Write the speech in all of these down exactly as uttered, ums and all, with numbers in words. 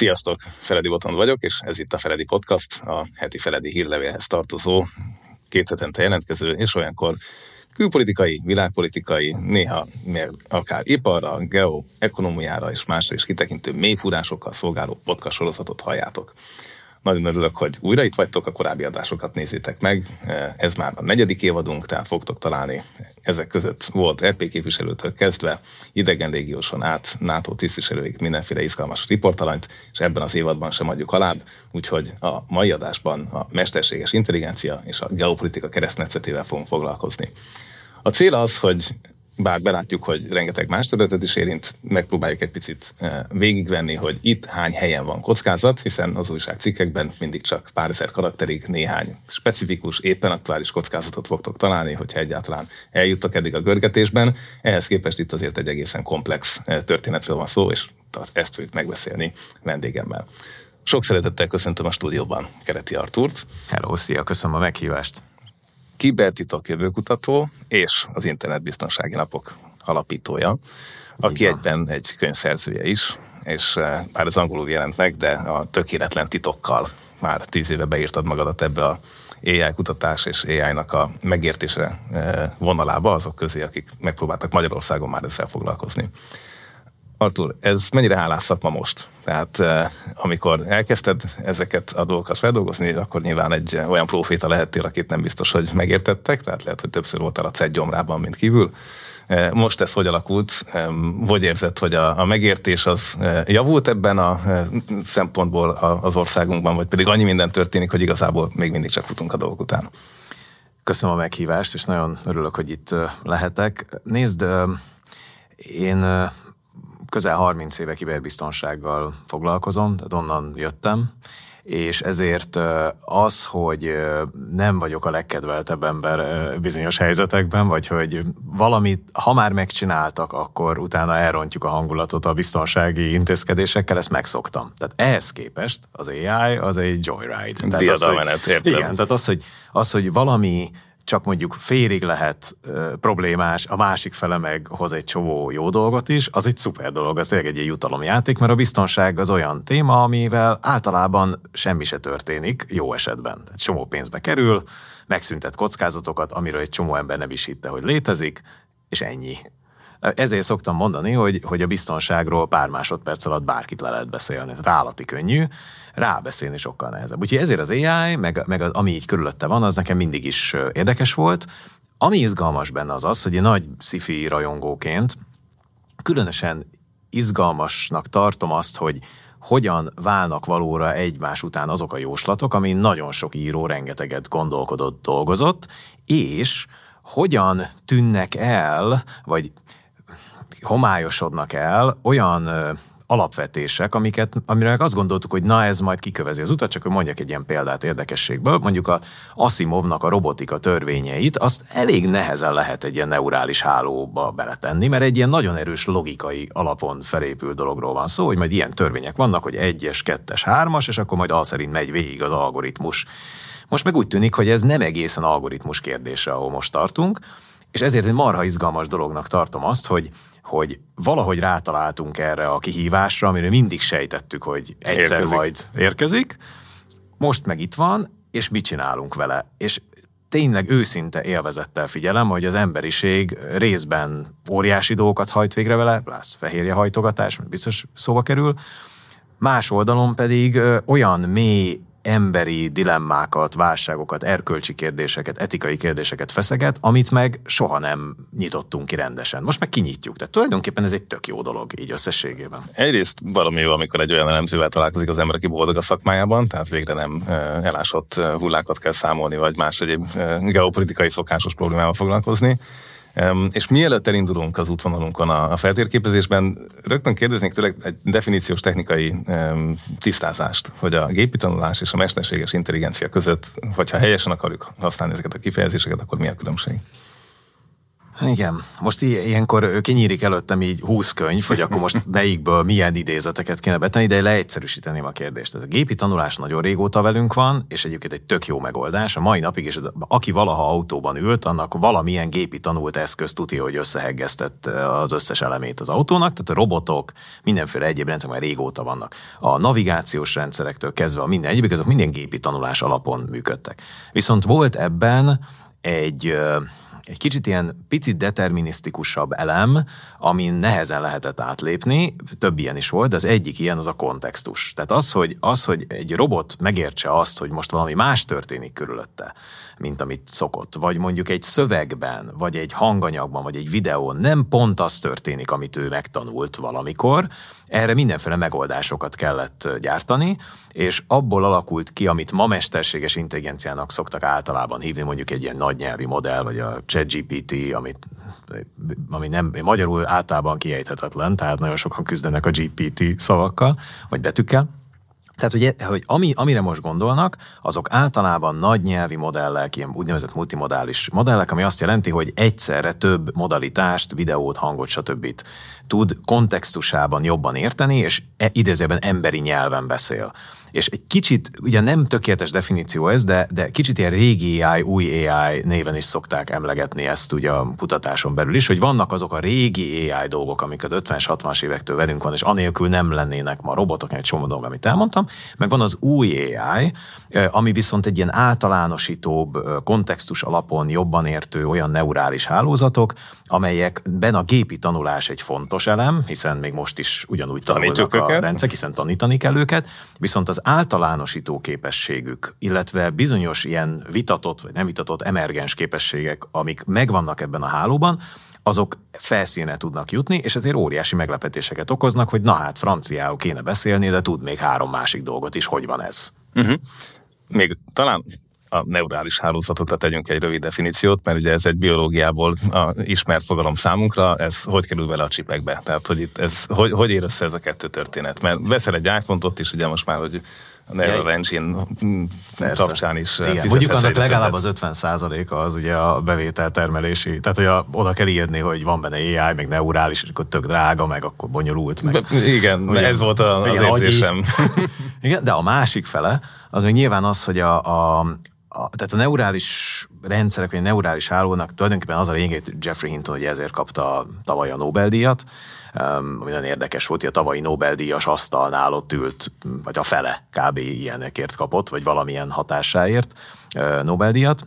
Sziasztok! Feledi Botond vagyok, és ez itt a Feledi Podcast, a heti Feledi hírlevélhez tartozó, két hetente jelentkező, és olyankor külpolitikai, világpolitikai, néha még akár iparra, geoekonomiára és másra is kitekintő mélyfúrásokkal szolgáló podcast sorozatot halljátok. Nagyon örülök, hogy újra itt vagytok, a korábbi adásokat nézzétek meg. Ez már a negyedik évadunk, tehát fogtok találni ezek között volt é pé képviselőtől kezdve, idegen légióson át NATO tisztviselőig mindenféle izgalmas riportalanyt, és ebben az évadban sem adjuk alább, úgyhogy a mai adásban a mesterséges intelligencia és a geopolitika keresztmetszetével fogunk foglalkozni. A cél az, hogy bár belátjuk, hogy rengeteg más területet is érint, megpróbáljuk egy picit végigvenni, hogy itt hány helyen van kockázat, hiszen az újságcikkekben mindig csak pár ezer karakterig néhány specifikus, éppen aktuális kockázatot fogtok találni, hogyha egyáltalán eljuttak eddig a görgetésben. Ehhez képest itt azért egy egészen komplex történetről van szó, és ezt fogjuk megbeszélni vendégemmel. Sok szeretettel köszöntöm a stúdióban Kereti Artúrt. Hello, szia, köszönöm a meghívást. Kibertitok jövőkutató és az Internetbiztonsági Napok alapítója, aki egyben egy könyvszerzője is, és bár az angolul jelent meg, de a tökéletlen titokkal már tíz éve beírtad magadat ebbe a á i kutatás és á i-nak a megértése vonalába, azok közé, akik megpróbáltak Magyarországon már ezzel foglalkozni. Artúr, ez mennyire hálás szakma most? Tehát amikor elkezdted ezeket a dolgokat feldolgozni, akkor nyilván egy olyan proféta lehettél, akit nem biztos, hogy megértettek, tehát lehet, hogy többször voltál a cé e gyomrában, mint kívül. Most ez hogy alakult? Hogy érzed, hogy a, a megértés az javult ebben a szempontból az országunkban, vagy pedig annyi minden történik, hogy igazából még mindig csak futunk a dolgok után? Köszönöm a meghívást, és nagyon örülök, hogy itt lehetek. Nézd, én közel harminc éve kiberbiztonsággal foglalkozom, tehát onnan jöttem, és ezért az, hogy nem vagyok a legkedveltebb ember bizonyos helyzetekben, vagy hogy valamit, ha már megcsináltak, akkor utána elrontjuk a hangulatot a biztonsági intézkedésekkel, ezt megszoktam. Tehát ehhez képest az á i az egy joyride. Diadalmenet, értem. Igen, tehát az, hogy, az, hogy valami csak mondjuk félig lehet uh, problémás, a másik fele meg hoz egy csomó jó dolgot is, az egy szuper dolog, az tényleg egy ilyen jutalomjáték, mert a biztonság az olyan téma, amivel általában semmi se történik, jó esetben. Tehát csomó pénzbe kerül, megszüntet kockázatokat, amiről egy csomó ember nem is hitte, hogy létezik, és ennyi. Ezért szoktam mondani, hogy, hogy a biztonságról pár másodperc alatt bárkit le lehet beszélni. Tehát állati könnyű, rábeszélni sokkal nehezebb. Úgyhogy ezért az á i, meg, meg az, ami így körülötte van, az nekem mindig is érdekes volt. Ami izgalmas benne az az, hogy egy nagy sci-fi rajongóként különösen izgalmasnak tartom azt, hogy hogyan válnak valóra egymás után azok a jóslatok, amin nagyon sok író rengeteget gondolkodott, dolgozott, és hogyan tűnnek el, vagy homályosodnak el olyan ö, alapvetések, amiket, amire azt gondoltuk, hogy na ez majd kikövezi az utat, csak hogy mondjak egy ilyen példát érdekességből, mondjuk a Asimovnak a robotika törvényeit, azt elég nehezen lehet egy ilyen neurális hálóba beletenni, mert egy ilyen nagyon erős logikai alapon felépült dologról van szó, hogy majd ilyen törvények vannak, hogy egyes, kettes, hármas, és akkor majd az szerint megy végig az algoritmus. Most meg úgy tűnik, hogy ez nem egészen algoritmus kérdése, ahol most tartunk, és ezért egy marha izgalmas dolognak tartom azt, hogy, hogy valahogy rátaláltunk erre a kihívásra, amire mindig sejtettük, hogy egyszer érkezik. Majd érkezik, most meg itt van, és mit csinálunk vele. És tényleg őszinte élvezettel figyelem, hogy az emberiség részben óriási dolgokat hajt végre vele, lász fehérje hajtogatás, mert biztos szóba kerül, más oldalon pedig ö, olyan mély emberi dilemmákat, válságokat, erkölcsi kérdéseket, etikai kérdéseket feszeget, amit meg soha nem nyitottunk ki rendesen. Most meg kinyitjuk. Tehát tulajdonképpen ez egy tök jó dolog így összességében. Egyrészt valami jó, amikor egy olyan elemzővel találkozik az ember, aki boldog a szakmájában, tehát végre nem elásott hullákat kell számolni, vagy más egyéb geopolitikai szokásos problémával foglalkozni. És mielőtt elindulunk az útvonalunkon a feltérképezésben, rögtön kérdeznék tőle egy definíciós technikai tisztázást, hogy a gépi tanulás és a mesterséges intelligencia között, hogyha helyesen akarjuk használni ezeket a kifejezéseket, akkor mi a különbség? Igen, most ilyenkor kinyírik előttem így húsz könyv, hogy akkor most melyikből milyen idézeteket kéne betenni, de leegyszerűsíteném a kérdést. Ez a gépi tanulás nagyon régóta velünk van, és egyébként egy tök jó megoldás. A mai napig, és aki valaha autóban ült, annak valamilyen gépi tanult eszköz tudja, hogy összeheggeztett az összes elemét az autónak, tehát a robotok, mindenféle egyéb rendszerek már régóta vannak. A navigációs rendszerektől kezdve a minden egyébként, azok minden gépi tanulás alapon működtek. Viszont volt ebben egy... egy kicsit ilyen picit determinisztikusabb elem, amin nehezen lehetett átlépni, több ilyen is volt, de az egyik ilyen az a kontextus. Tehát az, hogy, az, hogy egy robot megértse azt, hogy most valami más történik körülötte, mint amit szokott, vagy mondjuk egy szövegben, vagy egy hanganyagban, vagy egy videón nem pont az történik, amit ő megtanult valamikor, erre mindenféle megoldásokat kellett gyártani, és abból alakult ki, amit ma mesterséges intelligenciának szoktak általában hívni, mondjuk egy ilyen nagynyelvi modell, vagy a ChatGPT, amit, ami nem, magyarul általában kiejthetetlen, tehát nagyon sokan küzdenek a gé pé té szavakkal, vagy betűkkel. Tehát, hogy, hogy ami, amire most gondolnak, azok általában nagy nyelvi modellek, ilyen úgynevezett multimodális modellek, ami azt jelenti, hogy egyszerre több modalitást, videót, hangot, stb. Tud kontextusában jobban érteni, és idézőben emberi nyelven beszél. És egy kicsit, ugye nem tökéletes definíció ez, de, de kicsit ilyen régi á i, új á i néven is szokták emlegetni ezt ugye a kutatáson belül is, hogy vannak azok a régi á i dolgok, amik az ötvenes, hatvanas évektől velünk van, és anélkül nem lennének ma robotok, egy csomó dolog, amit elmondtam, meg van az új á i, ami viszont egy ilyen általánosítóbb, kontextus alapon jobban értő olyan neurális hálózatok, amelyekben a gépi tanulás egy fontos elem, hiszen még most is ugyanúgy tanulnak a rendszer, hiszen tanítani kell őket, viszont az általánosító képességük, illetve bizonyos ilyen vitatott, vagy nem vitatott emergens képességek, amik megvannak ebben a hálóban, azok felszínre tudnak jutni, és ezért óriási meglepetéseket okoznak, hogy na hát franciául kéne beszélni, de tud még három másik dolgot is, hogy van ez. Uh-huh. Még talán a neurális hálózatokra tegyünk egy rövid definíciót, mert ugye ez egy biológiából a ismert fogalom számunkra, ez hogy kerül vele a csipekbe? Tehát, hogy itt ez, hogy, hogy ér össze ez a kettő történet? Mert veszel egy iPhone-t, ott is ugye most már, hogy a Neural Engine kapcsán is igen, mondjuk annak legalább az ötven százaléka az ugye a bevételtermelési, tehát hogy a, oda kell írni, hogy van benne á i, meg neurális, és akkor tök drága, meg akkor bonyolult. Meg, igen, ugye, ez volt a, az igen, érzésem. Igen, de a másik fele, az még nyilván az, hogy a, a A, tehát a neurális rendszerek, vagy a neurális hálónak tulajdonképpen az a lényeg, Jeffrey Hinton ugye ezért kapta tavaly a Nobel-díjat, ami nagyon érdekes volt, hogy a tavalyi Nobel-díjas asztalnál ott ült, vagy a fele kb. Ilyenekért kapott, vagy valamilyen hatásáért Nobel-díjat.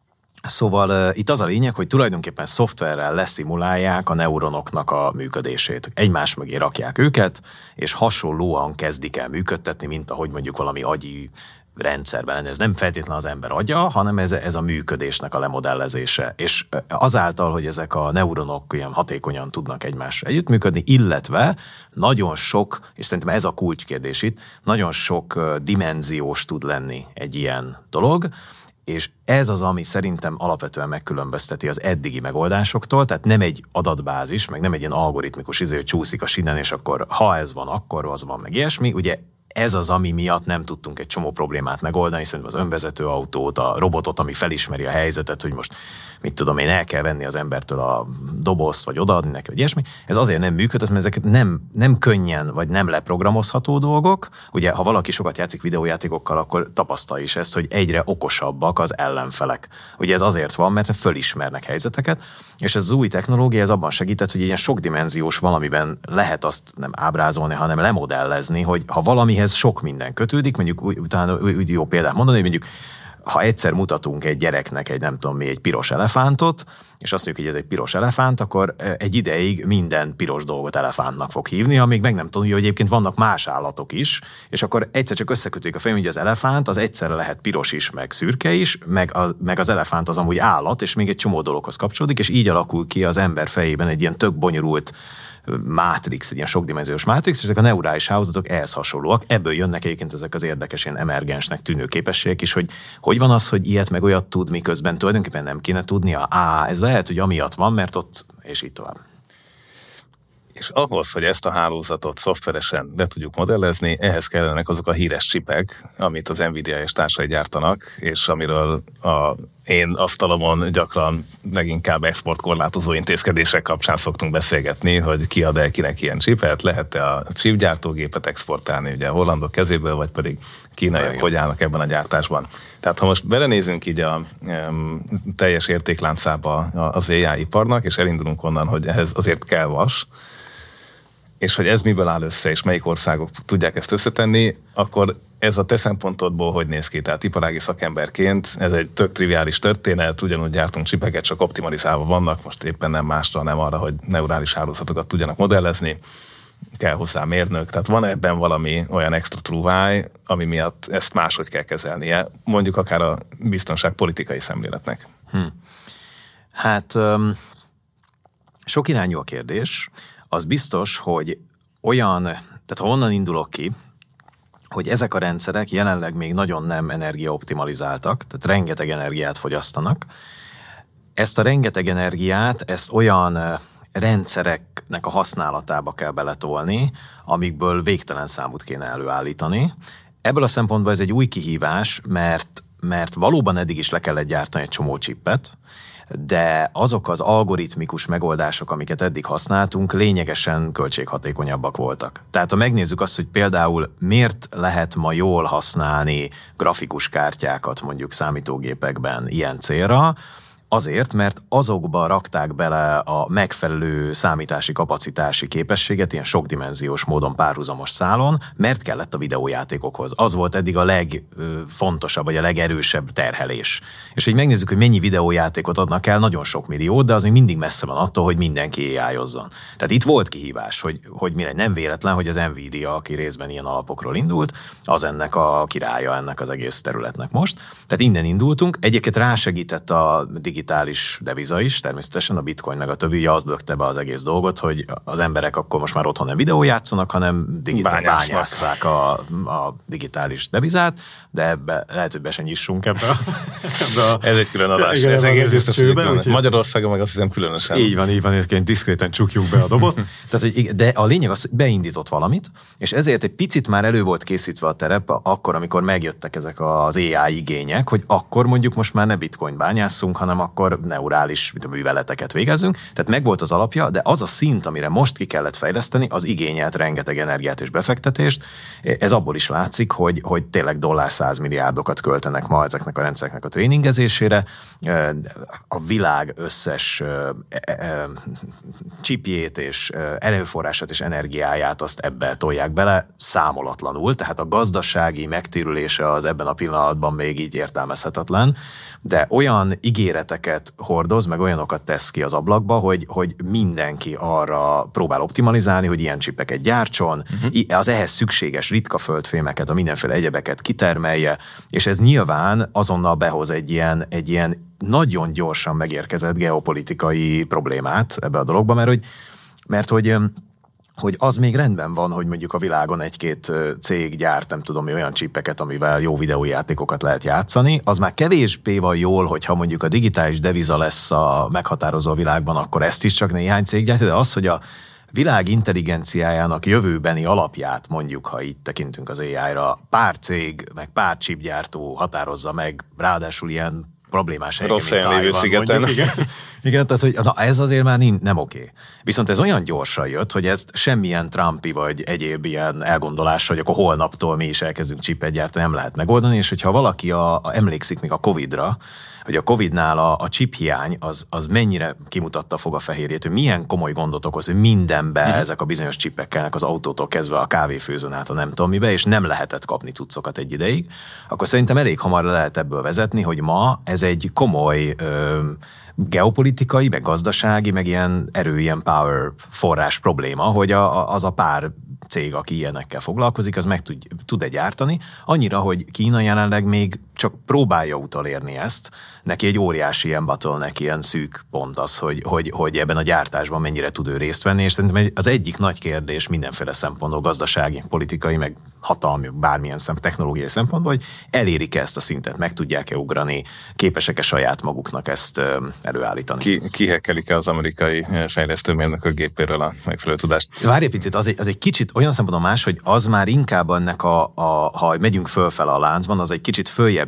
Szóval uh, itt az a lényeg, hogy tulajdonképpen szoftverrel leszimulálják a neuronoknak a működését. Egymás mögé rakják őket, és hasonlóan kezdik el működtetni, mint ahogy mondjuk valami agyi rendszerben lenne. Ez nem feltétlenül az ember agya, hanem ez, ez a működésnek a lemodellezése. És azáltal, hogy ezek a neuronok ilyen hatékonyan tudnak egymással együttműködni, illetve nagyon sok, és szerintem ez a kulcskérdés itt, nagyon sok dimenziós tud lenni egy ilyen dolog, és ez az, ami szerintem alapvetően megkülönbözteti az eddigi megoldásoktól, tehát nem egy adatbázis, meg nem egy ilyen algoritmikus izé, hogy csúszik a sínen, és akkor ha ez van, akkor az van, meg ilyesmi. Ugye ez az, ami miatt nem tudtunk egy csomó problémát megoldani, szerintem az önvezető autót, a robotot, ami felismeri a helyzetet, hogy most, mit tudom én, el kell venni az embertől a dobozt, vagy odaadni neki, vagy ilyesmi. Ez azért nem működött, mert ezeket nem, nem könnyen, vagy nem leprogramozható dolgok. Ugye, ha valaki sokat játszik videójátékokkal, akkor tapasztalja is ezt, hogy egyre okosabbak az ellenfelek. Ugye ez azért van, mert fölismernek helyzeteket, és ez az új technológia ez abban segített, hogy ilyen sokdimenziós valamiben lehet azt nem ábrázolni, hanem lemodellezni, hogy ha valamihez sok minden kötődik, mondjuk utána úgy jó példát mondani, hogy mondjuk ha egyszer mutatunk egy gyereknek egy nem tudom mi, egy piros elefántot, és azt mondjuk, hogy ez egy piros elefánt, akkor egy ideig minden piros dolgot elefántnak fog hívni, amíg meg nem tudja, hogy egyébként vannak más állatok is, és akkor egyszer csak összekötődik a fejünk, hogy az elefánt az egyszerre lehet piros is, meg szürke is, meg, a, meg az elefánt az amúgy állat, és még egy csomó dologhoz kapcsolódik, és így alakul ki az ember fejében egy ilyen tök bonyolult mátrix, egy ilyen sokdimenziós mátrix, és ezek a neurális hálózatok ehhez hasonlóak. Ebből jönnek egyébként ezek az érdekes, ilyen emergensnek tűnő képességek is, hogy hogy van az, hogy ilyet meg olyat tud, miközben tulajdonképpen nem kéne tudnia. Á, ez lehet, hogy amiatt van, mert ott, és így tovább. És ahhoz, hogy ezt a hálózatot szoftveresen be tudjuk modellezni, ehhez kellenek azok a híres csipek, amit az Nvidia és társai gyártanak, és amiről a én asztalomon gyakran leginkább exportkorlátozó intézkedések kapcsán szoktunk beszélgetni, hogy ki ad el kinek ilyen csipet, lehet-e a chipgyártógépet exportálni ugye a hollandok kezéből, vagy pedig kínaiak hogy állnak ebben a gyártásban. Tehát ha most belenézünk így a um, teljes értékláncába az á i iparnak, és elindulunk onnan, hogy ehhez azért kell vas, és hogy ez miből áll össze, és melyik országok tudják ezt összetenni, akkor ez a te szempontodból hogy néz ki? Tehát iparági szakemberként ez egy tök triviális történet, ugyanúgy gyártunk csipeket, csak optimalizálva vannak, most éppen nem másra, nem arra, hogy neurális hálózatokat tudjanak modellezni, kell hozzá mérnök, tehát van ebben valami olyan extra trúváj, ami miatt ezt máshogy kell kezelnie, mondjuk akár a biztonságpolitikai szemléletnek. Hm. Hát um, sok irányú a kérdés. Az biztos, hogy olyan, tehát ha onnan indulok ki, hogy ezek a rendszerek jelenleg még nagyon nem energiaoptimalizáltak, tehát rengeteg energiát fogyasztanak. Ezt a rengeteg energiát, ezt olyan rendszereknek a használatába kell beletolni, amikből végtelen számot kéne előállítani. Ebből a szempontból ez egy új kihívás, mert, mert valóban eddig is le kellett gyártani egy csomó csippet, de azok az algoritmikus megoldások, amiket eddig használtunk, lényegesen költséghatékonyabbak voltak. Tehát ha megnézzük azt, hogy például miért lehet ma jól használni grafikus kártyákat mondjuk számítógépekben ilyen célra, azért, mert azokba rakták bele a megfelelő számítási kapacitási képességet, ilyen sokdimenziós módon párhuzamos szálon, mert kellett a videójátékokhoz. Az volt eddig a legfontosabb, vagy a legerősebb terhelés. És hogy megnézzük, hogy mennyi videójátékot adnak el, nagyon sok millió, de az még mindig messze van attól, hogy mindenki á í-ozzon. Tehát itt volt kihívás, hogy, hogy mire nem véletlen, hogy az Nvidia, aki részben ilyen alapokról indult, az ennek a királya ennek az egész területnek most. Tehát innen indultunk. Egyébként rásegített a digitális deviza is, természetesen a bitcoin meg a többi, ugye az lökte be az egész dolgot, hogy az emberek akkor most már otthon nem videó játszanak, hanem digitál, bányásszák a, a digitális devizát, de ebbe lehet, hogy be se nyissunk ebbe. ebbe a, ez egy külön adás. Igen, ez egész biztos, csőben, Magyarországon meg azt hiszem különösen. Így van, így van, ezként diszkréten csukjuk be a dobozt. Tehát, hogy, de a lényeg az, hogy beindított valamit, és ezért egy picit már elő volt készítve a terep, akkor, amikor megjöttek ezek az á i igények, hogy akkor mondjuk most már ne bitcoin bányásszunk, hanem akkor neurális műveleteket végezzünk. Tehát megvolt az alapja, de az a szint, amire most ki kellett fejleszteni, az igényelt rengeteg energiát és befektetést. Ez abból is látszik, hogy, hogy tényleg dollár százmilliárdokat költenek ma ezeknek a rendszereknek a tréningezésére. A világ összes csipjét és erőforrását és energiáját azt ebbe tolják bele számolatlanul, tehát a gazdasági megtérülése az ebben a pillanatban még így értelmezhetetlen, de olyan ígéreteket hordoz, meg olyanokat tesz ki az ablakba, hogy, hogy mindenki arra próbál optimalizálni, hogy ilyen csipeket gyártson, uh-huh. az ehhez szükséges ritka földfémeket, a mindenféle egyebeket kitermelje, és ez nyilván azonnal behoz egy ilyen, egy ilyen nagyon gyorsan megérkezett geopolitikai problémát ebbe a dologba, mert hogy, mert hogy hogy az még rendben van, hogy mondjuk a világon egy-két cég gyárt, nem tudom mi, olyan csipeket, amivel jó videójátékokat lehet játszani, az már kevésbé van jól, hogyha mondjuk a digitális deviza lesz a meghatározó világban, akkor ezt is csak néhány cég gyártja, de az, hogy a világ intelligenciájának jövőbeni alapját, mondjuk, ha itt tekintünk az á í-ra, pár cég, meg pár chipgyártó határozza meg, ráadásul ilyen problémás helyeken, mint Tájvan, mondjuk, igen. Igen, tehát hogy na, ez azért már nem oké. Viszont ez olyan gyorsan jött, hogy ezt semmilyen Trumpi vagy egyéb ilyen elgondolás, hogy akkor holnaptól mi is elkezdünk csipet gyártani, nem lehet megoldani, és hogyha valaki a, a, emlékszik még a Covidra, hogy a Covidnál a, a chip hiány az, az mennyire kimutatta fog a fehérjét, hogy milyen komoly gondot okoz, hogy mindenbe mm. ezek a bizonyos csipekkelnek az autótól kezdve a kávéfőzőn át a nem tudom mibe, és nem lehetett kapni cuccokat egy ideig, akkor szerintem elég hamar le lehet ebből vezetni, hogy ma ez egy komoly ö, geopolitikai, meg gazdasági, meg ilyen erő, ilyen power forrás probléma, hogy a, az a pár cég, aki ilyenekkel foglalkozik, az meg tud, tud-e gyártani. Annyira, hogy Kína jelenleg még csak próbálja utolérni ezt. Neki egy óriási ilyen bottleneck, ilyen szűk pont az, hogy, hogy, hogy ebben a gyártásban mennyire tud ő részt venni, és szerintem az egyik nagy kérdés mindenféle szempontból, gazdasági, politikai, meg hatalmi, bármilyen szem, technológiai szempontból, hogy elérik-e ezt a szintet, meg tudják-e ugrani, képesek-e saját maguknak ezt előállítani. Ki, kihekkelik-e az amerikai fejlesztőmérnök a gépéről a megfelelő tudást? Várj egy picit, az egy, az egy kicsit olyan szempontból más, hogy az már inkább ennek a, a ha megyünk fölfele a láncban, az egy kicsit följebb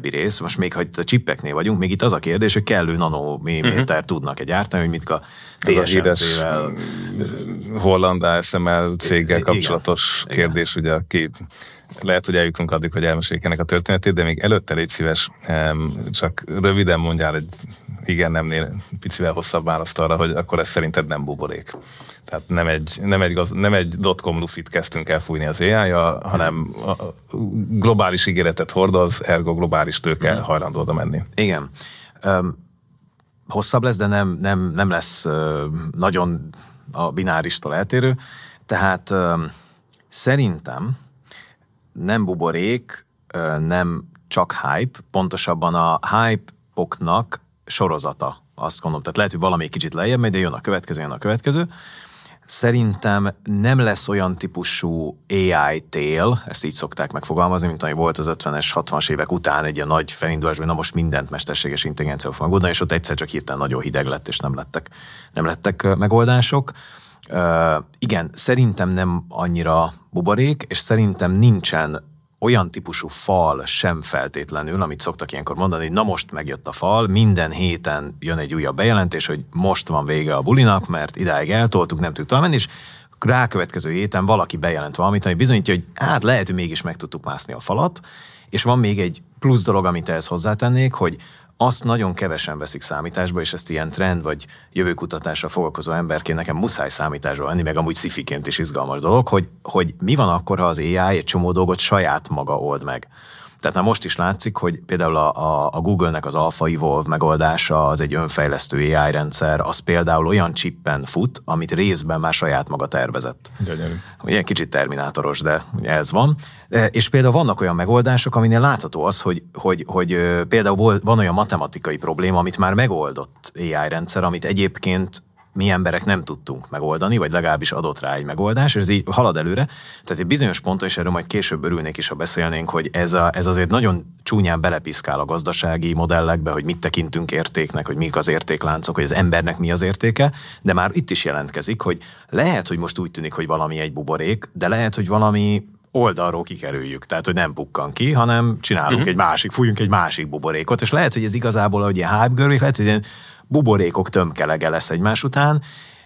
régebbi rész, most még ha a csippeknél vagyunk, még itt az a kérdés, hogy kellő nanomilliméter uh-huh. tudnak-e gyártani, hogy mit a té es em cé-vel. Holland á es em el céggel kapcsolatos igen, kérdés, igen. Ugye, aki lehet, hogy eljutunk addig, hogy elmeséljük ennek a történetét, de még előtte légy szíves, csak röviden mondjál egy igen nemnél picivel hosszabb választ arra, hogy akkor ez szerinted nem buborék. Tehát nem egy, nem egy, nem egy dotcom lufit kezdtünk el fújni az á í-ja, hanem a globális ígéretet hordoz, ergo globális tőke hmm. hajlandó oda menni. Igen. Um, hosszabb lesz, de nem, nem, nem lesz uh, nagyon a bináristól eltérő. Tehát um, szerintem nem buborék, uh, nem csak hype, pontosabban a hype-oknak sorozata, azt gondolom. Tehát lehet, hogy valami kicsit lejjebb megy, de jön a következő, jön a következő. Szerintem nem lesz olyan típusú á i tél, ezt így szokták megfogalmazni, mint ami volt az ötvenes, hatvanas évek után egy ilyen nagy felindulás, hogy na most mindent mesterséges intelligencia fog megoldani, és ott egyszer csak hirtelen nagyon hideg lett, és nem lettek, nem lettek megoldások. Uh, igen, szerintem nem annyira buborék, és szerintem nincsen olyan típusú fal sem feltétlenül, amit szoktak ilyenkor mondani, hogy na most megjött a fal, minden héten jön egy újabb bejelentés, hogy most van vége a bulinak, mert idáig eltoltuk, nem tudtuk tovább menni, és rákövetkező héten valaki bejelent valamit, ami bizonyítja, hogy hát lehet, hogy mégis meg tudtuk mászni a falat, és van még egy plusz dolog, amit ehhez hozzátennék, hogy azt nagyon kevesen veszik számításba, és ezt ilyen trend vagy jövőkutatásra foglalkozó emberként nekem muszáj számításba venni, meg amúgy szifiként is izgalmas dolog, hogy, hogy mi van akkor, ha az á i egy csomó dolgot saját maga old meg. Tehát már most is látszik, hogy például a, a Google-nek az Alpha Evolve megoldása az egy önfejlesztő á i rendszer, az például olyan chippen fut, amit részben már saját maga tervezett. Gyönyörű. Ilyen kicsit terminátoros, de ez van. És például vannak olyan megoldások, aminél látható az, hogy, hogy, hogy például van olyan matematikai probléma, amit már megoldott á i rendszer, amit egyébként mi emberek nem tudtunk megoldani, vagy legalábbis adott rá egy megoldás, és ez így halad előre. Tehát egy bizonyos ponton, és erről majd később örülnék is, ha beszélnénk, hogy ez, a, ez azért nagyon csúnyán belepiszkál a gazdasági modellekbe, hogy mit tekintünk értéknek, hogy mik az értékláncok, hogy az embernek mi az értéke, de már itt is jelentkezik, hogy lehet, hogy most úgy tűnik, hogy valami egy buborék, de lehet, hogy valami oldalról kikerüljük, tehát hogy nem pukkan ki, hanem csinálunk uh-huh. egy másik, fújjunk egy másik buborékot, és lehet, hogy ez igazából, hogy ilyen hype görvék, lehet, hogy ilyen buborékok tömkelege lesz egymás után.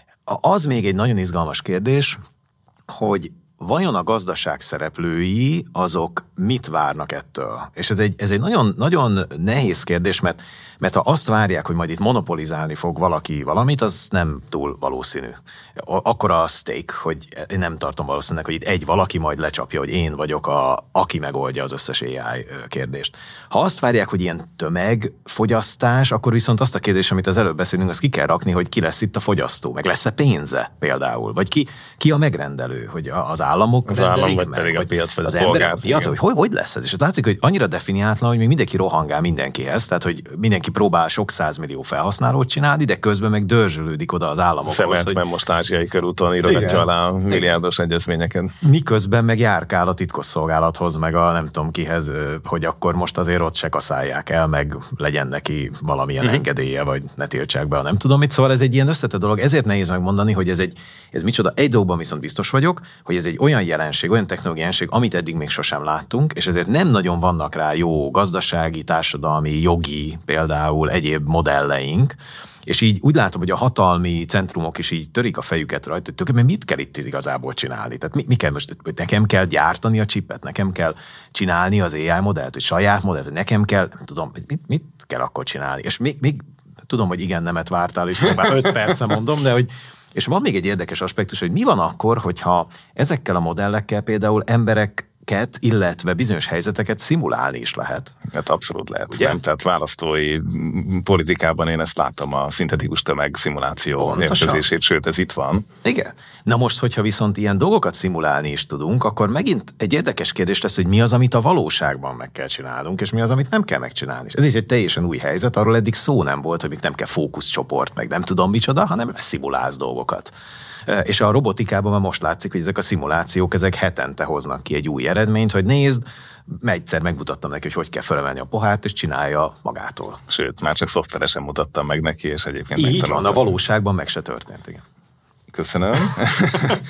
Az még egy nagyon izgalmas kérdés, hogy vajon a gazdaság szereplői azok mit várnak ettől? És ez egy, ez egy nagyon, nagyon nehéz kérdés, mert, mert ha azt várják, hogy majd itt monopolizálni fog valaki valamit, az nem túl valószínű. Akkora a stake, hogy én nem tartom valószínűleg, hogy itt egy valaki majd lecsapja, hogy én vagyok a, aki megoldja az összes á i kérdést. Ha azt várják, hogy ilyen tömegfogyasztás, akkor viszont azt a kérdést, amit az előbb beszélünk, azt ki kell rakni, hogy ki lesz itt a fogyasztó, meg lesz-e pénze például, vagy ki, ki a megrendelő, hogy az államok az állam, vagy pedig a piac, vagy az a polgár. A piac, hogy, hogy hogy lesz ez? És látszik, hogy annyira definiátlan, hogy még mindenki rohangál mindenkihez, tehát hogy mindenki próbál sok százmillió felhasználót csinálni, de közben meg dörzsölődik oda az államokhoz. Szemelt, hogy... mert most ázsiai körúton írogatja alá a milliárdos egyezményeken. Miközben meg járkál a titkosszolgálathoz, meg a nem tudom kihez, hogy akkor most azért ott se kaszálják el, meg legyen neki valamilyen uh-huh. engedélye, vagy ne tiltsák be, nem tudom mit. Szóval ez egy ilyen összetett dolog, ezért nehéz megmondani, hogy ez egy, ez micsoda. Egy dologban viszont biztos vagyok, hogy ez egy olyan jelenség, olyan technológiai jelenség, amit eddig még sosem láttunk, és ezért nem nagyon vannak rá jó gazdasági, társadalmi, jogi, például egyéb modelleink, és így úgy látom, hogy a hatalmi centrumok is így törik a fejüket rajta, hogy tök, mert mit kell itt igazából csinálni? Tehát mi, mi kell most, hogy nekem kell gyártani a chipet, nekem kell csinálni az á i modellt, hogy saját modellt, nekem kell, nem tudom, mit, mit kell akkor csinálni? És még, még tudom, hogy igen, nemet vártál, és már öt perce mondom, de hogy és van még egy érdekes aspektus, hogy mi van akkor, hogyha ezekkel a modellekkel például embereket, illetve bizonyos helyzeteket szimulálni is lehet. Hát abszolút lehet. Ugye? Nem, tehát választói politikában én ezt látom, a szintetikus tömeg szimuláció érkezését, sőt ez itt van. Igen. Na most, hogyha viszont ilyen dolgokat szimulálni is tudunk, akkor megint egy érdekes kérdés lesz, hogy mi az, amit a valóságban meg kell csinálnunk, és mi az, amit nem kell megcsinálni. És ez is egy teljesen új helyzet, arról eddig szó nem volt, hogy még nem kell fókuszcsoport, meg nem tudom micsoda, hanem leszimulálsz dolgokat. És a robotikában már most látszik, hogy ezek a szimulációk, ezek hetente hoznak ki egy új eredményt, hogy nézd, egyszer megmutattam neki, hogy hogy kell felemelni a pohárt, és csinálja magától. Sőt, már csak szoftveresen mutattam meg neki, és egyébként így van, a valóságban meg se történt, igen. Köszönöm.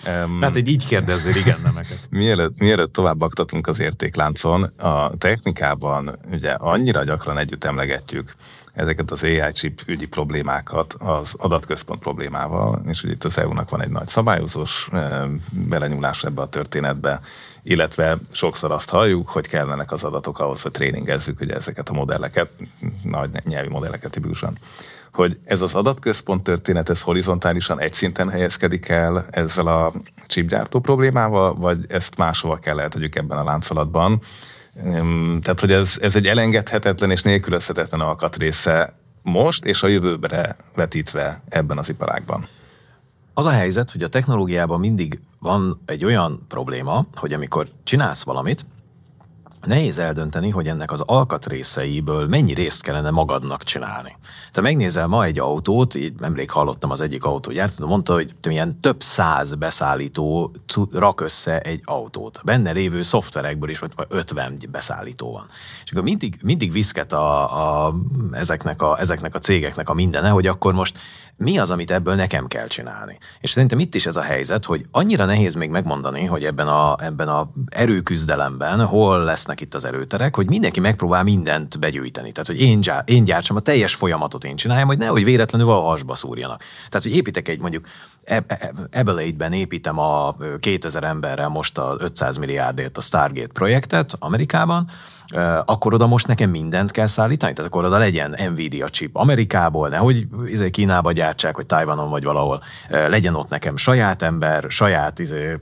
Tehát egy így kérdezzél igen nemeket. Mielőtt, mielőtt tovább baktatunk az értékláncon, a technikában ugye annyira gyakran együtt emlegetjük ezeket az á i chip ügyi problémákat az adatközpont problémával, és ugye itt az é u-nak van egy nagy szabályozós belenyúlás ebbe a történetbe, illetve sokszor azt halljuk, hogy kellenek az adatok ahhoz, hogy tréningezzük ugye ezeket a modelleket, nagy nyelvi modelleket tipikusan. Hogy ez az adatközpont történet, ez horizontálisan egy szinten helyezkedik el ezzel a chipgyártó problémával, vagy ezt máshova kell eltegyük ebben a láncolatban. Tehát, hogy ez, ez egy elengedhetetlen és nélkülözhetetlen alkatrésze most és a jövőbre vetítve ebben az iparágban. Az a helyzet, hogy a technológiában mindig van egy olyan probléma, hogy amikor csinálsz valamit, nehéz eldönteni, hogy ennek az alkatrészeiből mennyi részt kellene magadnak csinálni. Te megnézel ma egy autót, így nemrég hallottam az egyik autógyártó, mondta, hogy milyen több száz beszállító rak össze egy autót. Benne lévő szoftverekből is vagy ötven beszállító van. És akkor mindig, mindig viszket a, a, ezeknek, a, ezeknek a cégeknek a mindene, hogy akkor most mi az, amit ebből nekem kell csinálni. És szerintem itt is ez a helyzet, hogy annyira nehéz még megmondani, hogy ebben a, ebben a erőküzdelemben hol lesznek itt az erőterek, hogy mindenki megpróbál mindent begyűjteni. Tehát, hogy én, gyár, én gyártsam, a teljes folyamatot én csináljam, hogy nehogy véletlenül a hasba szúrjanak. Tehát, hogy építek egy mondjuk Adelaide-ben építem a kétezer emberrel most a ötszáz milliárdért a Stargate projektet Amerikában, akkor oda most nekem mindent kell szállítani? Tehát akkor oda legyen Nvidia chip Amerikából, nehogy izé Kínába gyártsák, vagy Tajvanon, vagy valahol. Legyen ott nekem saját ember, saját izé,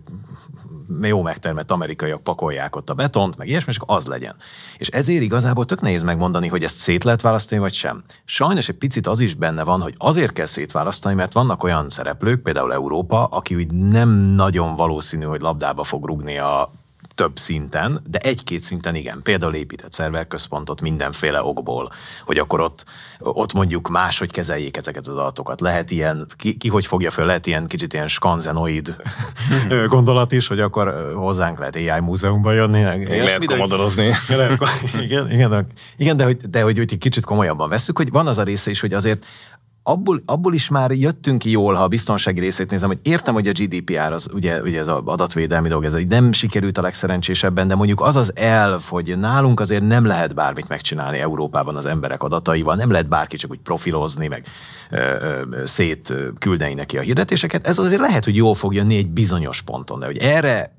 jó megtermett amerikaiak pakolják ott a betont, meg ilyesmi, és akkor az legyen. És ezért igazából tök nehéz megmondani, hogy ezt szét lehet választani, vagy sem. Sajnos egy picit az is benne van, hogy azért kell szétválasztani, mert vannak olyan szereplők, például Európa, aki úgy nem nagyon valószínű, hogy labdába fog rúgni a több szinten, de egy-két szinten igen. Például épített szerverközpontot mindenféle okból, hogy akkor ott, ott mondjuk máshogy kezeljék ezeket az adatokat. Lehet ilyen, ki, ki hogy fogja föl, lehet ilyen kicsit ilyen skanzenoid gondolat is, hogy akkor hozzánk lehet á i múzeumban jönni. Lehet komodorozni. Igen, igen, igen, de, hogy, de hogy, hogy kicsit komolyabban vesszük, hogy van az a része is, hogy azért Abból, abból is már jöttünk ki jól, ha a biztonsági részét nézem, hogy értem, hogy a gé dé pé er, az, ugye, ugye ez az adatvédelmi dolog, ez nem sikerült a legszerencsésebben, de mondjuk az az elv, hogy nálunk azért nem lehet bármit megcsinálni Európában az emberek adataival, nem lehet bárki csak úgy profilozni, meg ö, ö, szét küldeni neki a hirdetéseket, ez azért lehet, hogy jól fog jönni egy bizonyos ponton, de hogy erre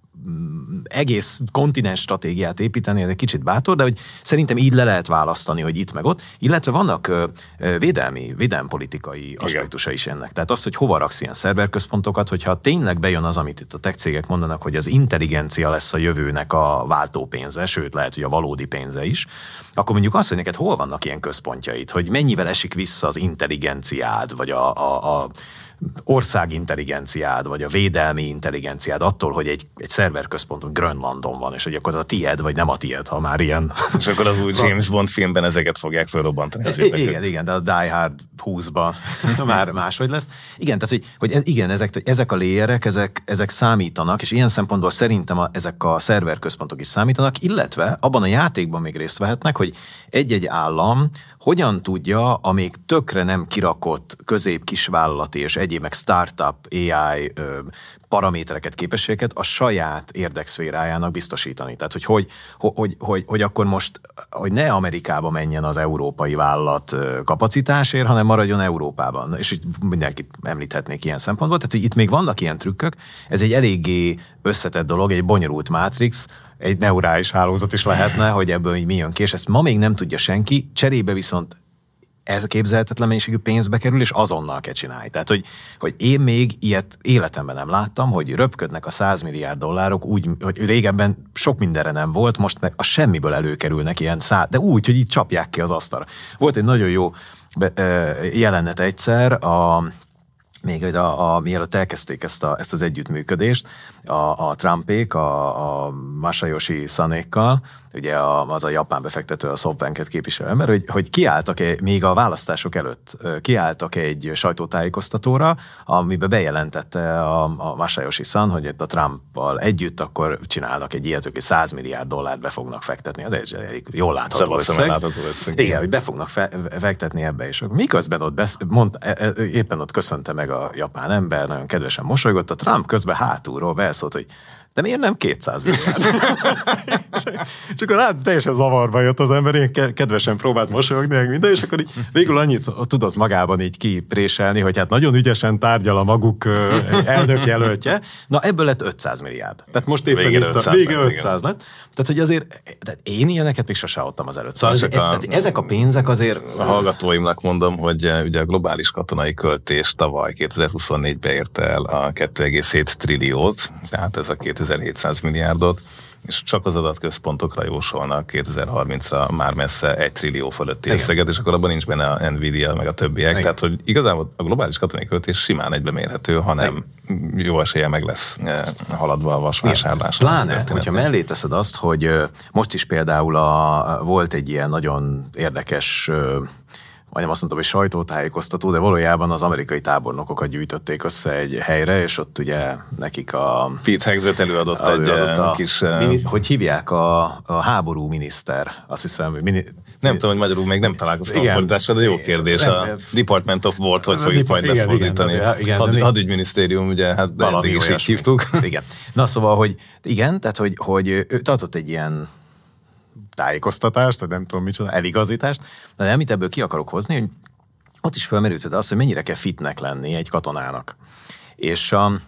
egész kontinens stratégiát építeni, ez egy kicsit bátor, de hogy szerintem így le lehet választani, hogy itt meg ott, illetve vannak védelmi, védelmpolitikai aspektusa is ennek. Tehát az, hogy hova raksz ilyen szerverközpontokat, hogyha tényleg bejön az, amit itt a tech cégek mondanak, hogy az intelligencia lesz a jövőnek a váltópénze, sőt lehet, hogy a valódi pénze is, akkor mondjuk azt, hogy neked hol vannak ilyen központjaid, hogy mennyivel esik vissza az intelligenciád, vagy a, a, a ország intelligenciád, vagy a védelmi intelligenciád attól, hogy egy, egy szerverközpontunk Grönlandon van, és hogy akkor az a tied, vagy nem a tied, ha már ilyen... És akkor az új James Bond filmben ezeket fogják felrobbantani. Igen, igen, de a Die Hard húszban már máshogy lesz. Igen, tehát, hogy, hogy ez, igen, ezek, ezek a layerek, ezek, ezek számítanak, és ilyen szempontból szerintem a, ezek a szerverközpontok is számítanak, illetve abban a játékban még részt vehetnek, hogy egy-egy állam hogyan tudja a még tökre nem kirakott közép-kisvállalati és egyéb meg startup á i ö, paramétereket, képességeket a saját érdekszférájának biztosítani. Tehát, hogy hogy, hogy, hogy hogy akkor most, hogy ne Amerikába menjen az európai vállalat kapacitásért, hanem maradjon Európában. És így mindenkit említhetnék ilyen szempontból. Tehát, hogy itt még vannak ilyen trükkök. Ez egy eléggé összetett dolog, egy bonyolult mátrix, egy neurális hálózat is lehetne, hogy ebből mi jön ki, és ezt ma még nem tudja senki, cserébe viszont elképzelhetetlen mennyiségű pénzbe kerül, és azonnal kell csinálni. Tehát, hogy, hogy én még ilyet életemben nem láttam, hogy röpködnek a száz milliárd dollárok úgy, hogy régebben sok mindenre nem volt, most meg a semmiből előkerülnek ilyen száz, de úgy, hogy így csapják ki az asztalra. Volt egy nagyon jó jelenet egyszer, a még a, a, mielőtt elkezdték ezt, a, ezt az együttműködést, a, a Trumpék, a, a Masayoshi Sonékkal, ugye a, az a japán befektető, a SoftBanket képviselő ember, hogy, hogy kiálltak még a választások előtt, kiálltak egy sajtótájékoztatóra, amiben bejelentette a, a Masayoshi Son, hogy a Trumpal együtt akkor csinálnak egy ilyet, hogy száz milliárd dollárt be fognak fektetni. De ez jól látható összeg. látható összeg. Igen, hogy be fognak fe, fektetni ebbe is. Miközben ott besz, mond, éppen ott köszönte meg a japán ember, nagyon kedvesen mosolygott, a Trump közben hátulról belszólt, hogy de miért nem kétszáz milliárd? És akkor hát teljesen zavarba jött az ember, én kedvesen próbált mosolyogni, meg minden, és akkor így végül annyit tudott magában így kipréselni, hogy hát nagyon ügyesen tárgyal a maguk elnökjelöltje. Na ebből lett ötszáz milliárd. Tehát most éppen végre itt ötszáz, a vége lett, ötszáz lett. Tehát, hogy azért, tehát én ilyeneket még sose adtam az előtt. Szóval ezek, a, tehát ezek a pénzek azért... A hallgatóimnak mondom, hogy ugye a globális katonai költés tavaly kétezer-huszonnégyben érte el a két egész hét trilliót, tehát ez a kétezer-hétszáz milliárdot, és csak az adatközpontokra jósolnak kétezer-harmincra már messze egy trillió fölötti összeget, és akkor abban nincs benne a Nvidia, meg a többiek. Igen. Tehát, hogy igazából a globális katonai költés simán egybemérhető, hanem Igen. jó esélye meg lesz haladva a vasvásárlás. Pláne, hogyha mellé teszed azt, hogy most is például a, volt egy ilyen nagyon érdekes, majdnem azt mondtam, hogy sajtótájékoztató, de valójában az amerikai tábornokokat gyűjtötték össze egy helyre, és ott ugye nekik a... Pete Hegseth előadott egy a, kis... Mini, hogy hívják a, a háború miniszter, azt hiszem, hogy mini, nem tudom, hogy magyarul még nem találkoztam a fordításra, de jó kérdés. Nem, a Department of War-t hogy fogjuk majd lefordítani. Igen, igen, Had, hadügyminisztérium, ugye, hát eddig is így hívtuk. Igen. Na szóval, hogy igen, tehát, hogy, hogy ő tartott egy ilyen tájékoztatást, vagy nem tudom micsoda, eligazítást, de amit ebből ki akarok hozni, hogy ott is felmerült az, hogy mennyire kell fitnek lenni egy katonának. És um,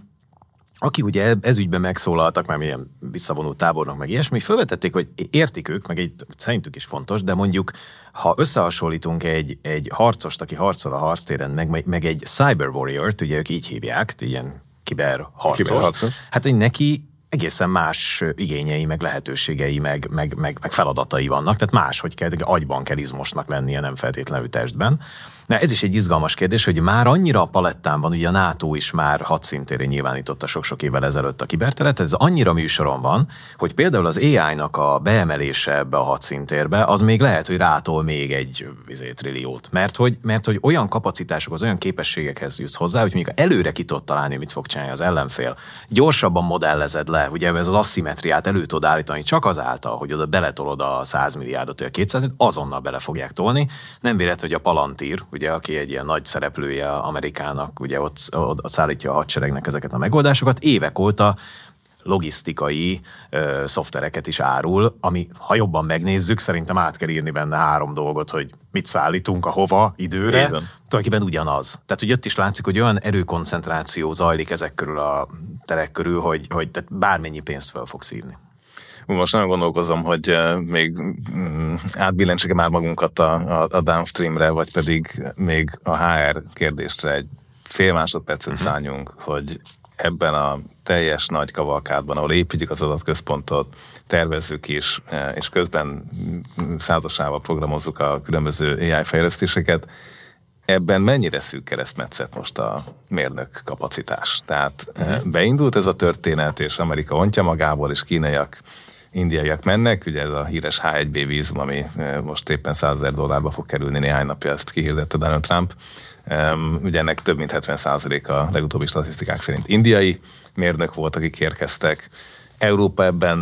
aki ugye ezügyben megszólaltak, már milyen visszavonult tábornok, meg ilyesmi, felvetették, hogy értik ők, meg egy, szerintük is fontos, de mondjuk, ha összehasonlítunk egy, egy harcost, aki harcol a harctéren, meg, meg egy cyber warrior-t, ugye ők így hívják, ilyen kiberharcos, hát hogy neki egészen más igényei, meg lehetőségei, meg, meg, meg, meg feladatai vannak, tehát máshogy kell, agyban kell izmosnak lennie, nem feltétlenül testben. Na, ez is egy izgalmas kérdés, hogy már annyira a palettán van, ugye a NATO is már hadszintérén nyilvánította sok-sok évvel ezelőtt a kiberteret, ez annyira műsoron van, hogy például az á í-nak a beemelése ebbe a hadszintérbe, az még lehet, hogy rátol még egy vizé, trilliót. Mert hogy, mert hogy olyan kapacitásokhoz, olyan képességekhez jutsz hozzá, hogy mondjuk előre ki tudod találni, mit fog csinálni az ellenfél. Gyorsabban modellezed le, ugye ez az asszimetriát elő tudod állítani csak azáltal, hogy oda beletolod a száz milliárdot, vagy a kétszázat, azonnal bele fogják tolni. Nem véletlen, hogy a Palantir, ugye, aki egy ilyen nagy szereplője Amerikának, ugye ott, ott szállítja a hadseregnek ezeket a megoldásokat, évek óta logisztikai ö, szoftvereket is árul, ami, ha jobban megnézzük, szerintem át kell írni benne három dolgot, hogy mit szállítunk, a hova, időre. Igen. Tulajdonképpen ugyanaz. Tehát, hogy ott is látszik, hogy olyan erőkoncentráció zajlik ezek körül a terek körül, hogy, hogy tehát bármennyi pénzt fel fog szívni. Most nagyon gondolkozom, hogy még átbillentsük már magunkat a, a, a downstreamre, vagy pedig még a há er kérdésre egy fél másodpercet uh-huh. szálljunk, hogy ebben a teljes nagy kavalkádban, ahol építjük az adatközpontot, tervezzük is, és közben százasával programozzuk a különböző á i fejlesztéseket, ebben mennyire szűk keresztmetszet most a mérnök kapacitás? Tehát uh-huh. beindult ez a történet, és Amerika ontja magából, és kínaiak, indiaiak mennek, ugye ez a híres há egy bé vízum, ami most éppen százezer dollárba fog kerülni, néhány napja ezt kihirdette Donald Trump. Ugye ennek több mint hetven százaléka a legutóbbi statisztikák szerint indiai mérnök volt, akik érkeztek. Európa ebben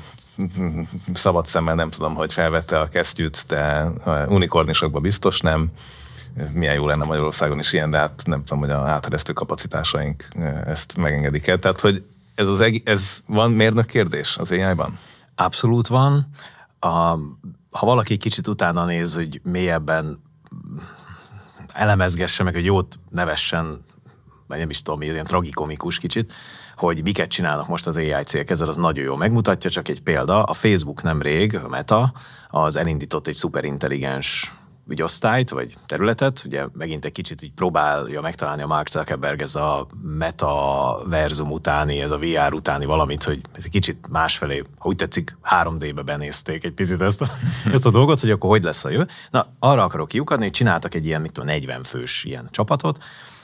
szabad szemmel nem tudom, hogy felvette a kesztyűt, de unikornisokban biztos nem. Milyen jó lenne Magyarországon is ilyen, de hát nem tudom, hogy a áteresztő kapacitásaink ezt megengedik el. Tehát, hogy ez, az eg- ez van mérnök kérdés az á í-ban? Abszolút van. A, ha valaki kicsit utána néz, hogy mélyebben elemezgesse meg, hogy jót nevessen, vagy nem is tudom, ilyen tragikomikus kicsit, hogy miket csinálnak most az á i cégek, ezzel az nagyon jól megmutatja, csak egy példa. A Facebook nemrég, a Meta, az elindított egy szuperintelligens ügyosztályt, vagy területet, ugye megint egy kicsit így próbálja megtalálni a Mark Zuckerberg ez a metaverzum utáni, ez a vé er utáni valamit, hogy ez egy kicsit másfelé, ha úgy tetszik, három dé-be benézték egy picit ezt a, ezt a dolgot, hogy akkor hogy lesz a jövő. Na, arra akarok kiukadni, hogy csináltak egy ilyen, mit tudom, negyven fős ilyen csapatot,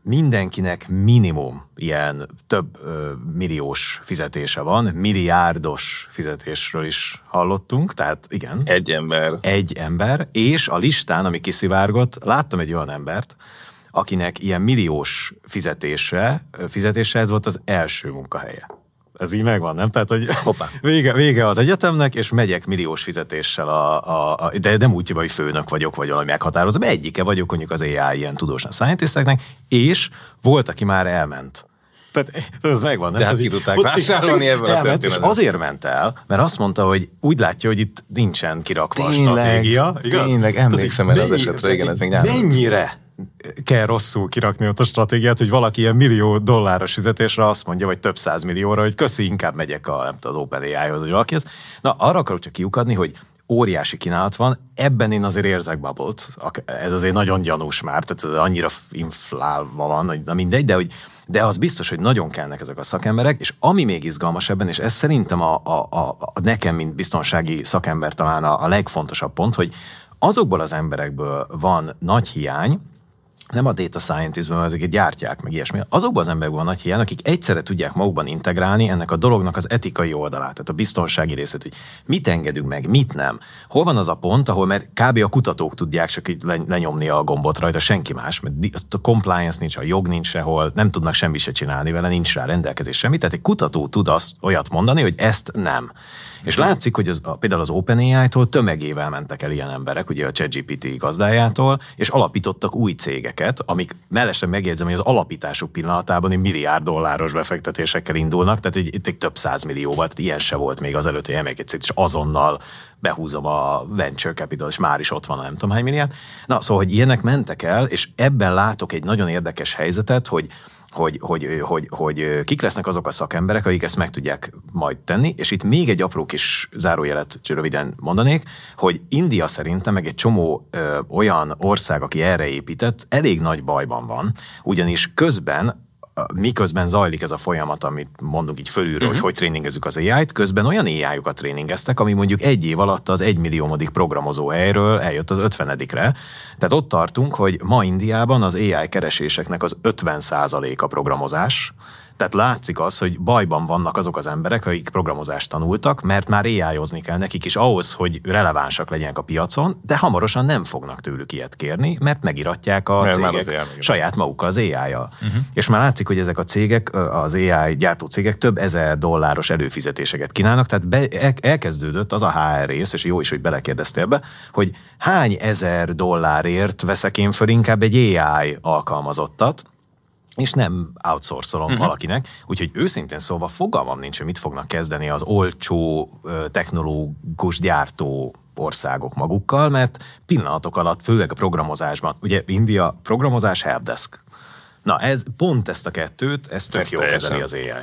mindenkinek minimum ilyen több ö, milliós fizetése van, milliárdos fizetésről is hallottunk, tehát igen. Egy ember. Egy ember, és a listán, ami kiszivárgott, láttam egy olyan embert, akinek ilyen milliós fizetése, fizetése ez volt az első munkahelye. Ez így megvan, nem? Tehát, hogy vége, vége az egyetemnek, és megyek milliós fizetéssel, a, a, a, de nem úgy, hogy főnök vagyok, vagy valami meghatározó, de egyike vagyok mondjuk az á i ilyen tudósan scientisteknek, és volt, aki már elment. Tehát ez megvan, nem? Tehát ki tudták vásárolni ebben a történetben. És azért ment el, mert azt mondta, hogy úgy látja, hogy itt nincsen kirakva tényleg, a stratégia. Igaz? Tényleg, emlékszem el az esetre, igen, ez még nyáron. Mennyire kell rosszul kirakni ott a stratégiát, hogy valaki ilyen millió dolláros fizetésre azt mondja, vagy több százmillióra, hogy köszi, inkább megyek a, nem tudom, az OpenAI-hoz, vagy valaki ez. Na, arra akarok csak kiukadni, hogy óriási kínálat van, ebben én azért érzek bubble-t. Ez azért nagyon gyanús már, tehát annyira inflálva van, hogy na mindegy, de, hogy, de az biztos, hogy nagyon kellnek ezek a szakemberek, és ami még izgalmas ebben, és ez szerintem a, a, a, a nekem, mint biztonsági szakember talán a, a legfontosabb pont, hogy azokból az emberekből van nagy hiány, nem a data scientistben, mert akiket gyártják, meg ilyesmi. Azokban az emberekben van nagy hiány, akik egyszerre tudják magukban integrálni ennek a dolognak az etikai oldalát, tehát a biztonsági részét, hogy mit engedünk meg, mit nem. Hol van az a pont, ahol mert kb. A kutatók tudják csak így lenyomni a gombot rajta, senki más, mert a compliance nincs, a jog nincs sehol, nem tudnak semmit se csinálni vele, nincs rá rendelkezés semmi, tehát egy kutató tud azt olyat mondani, hogy ezt nem. És látszik, hogy az, a, például az OpenAI-tól tömegével mentek el ilyen emberek, ugye a ChatGPT gazdájától, és alapítottak új cégeket, amik mellesleg megjegyzem, hogy az alapításuk pillanatában milliárd dolláros befektetésekkel indulnak, tehát itt egy több százmillióval, tehát ilyen se volt még azelőtt, hogy emelkedsz, és azonnal behúzom a venture capital, és már is ott van a nem tudom hány milliárd. Na, szóval, hogy ilyenek mentek el, és ebben látok egy nagyon érdekes helyzetet, hogy Hogy, hogy, hogy, hogy kik lesznek azok a szakemberek, akik ezt meg tudják majd tenni, és itt még egy apró kis zárójelet röviden mondanék, hogy India szerintem meg egy csomó ö, olyan ország, aki erre épített, elég nagy bajban van, ugyanis közben miközben zajlik ez a folyamat, amit mondunk így fölülről, uh-huh. hogy hogy tréningezzük az á í-t, közben olyan á í-okat tréningeztek, ami mondjuk egy év alatt az egymilliómodik programozó helyről eljött az ötvenedikre. Tehát ott tartunk, hogy ma Indiában az á í kereséseknek az ötven százaléka programozás. Tehát látszik az, hogy bajban vannak azok az emberek, akik programozást tanultak, mert már á í-ozni kell nekik is ahhoz, hogy relevánsak legyenek a piacon, de hamarosan nem fognak tőlük ilyet kérni, mert megiratják a mert cégek saját magukkal az á í-jal. Uh-huh. És már látszik, hogy ezek a cégek, az á í gyártó cégek több ezer dolláros előfizetéseket kínálnak, tehát be, elkezdődött az a há er rész, és jó is, hogy belekérdeztél be, hogy hány ezer dollárért veszek én föl inkább egy á í alkalmazottat, és nem outsourcolom uh-huh. valakinek. Úgyhogy őszintén szóval fogalmam nincs, hogy mit fognak kezdeni az olcsó technológus gyártó országok magukkal, mert pillanatok alatt, főleg a programozásban, ugye India programozás helpdesk. Na ez, pont ezt a kettőt, ezt tök jól kezeli az á í.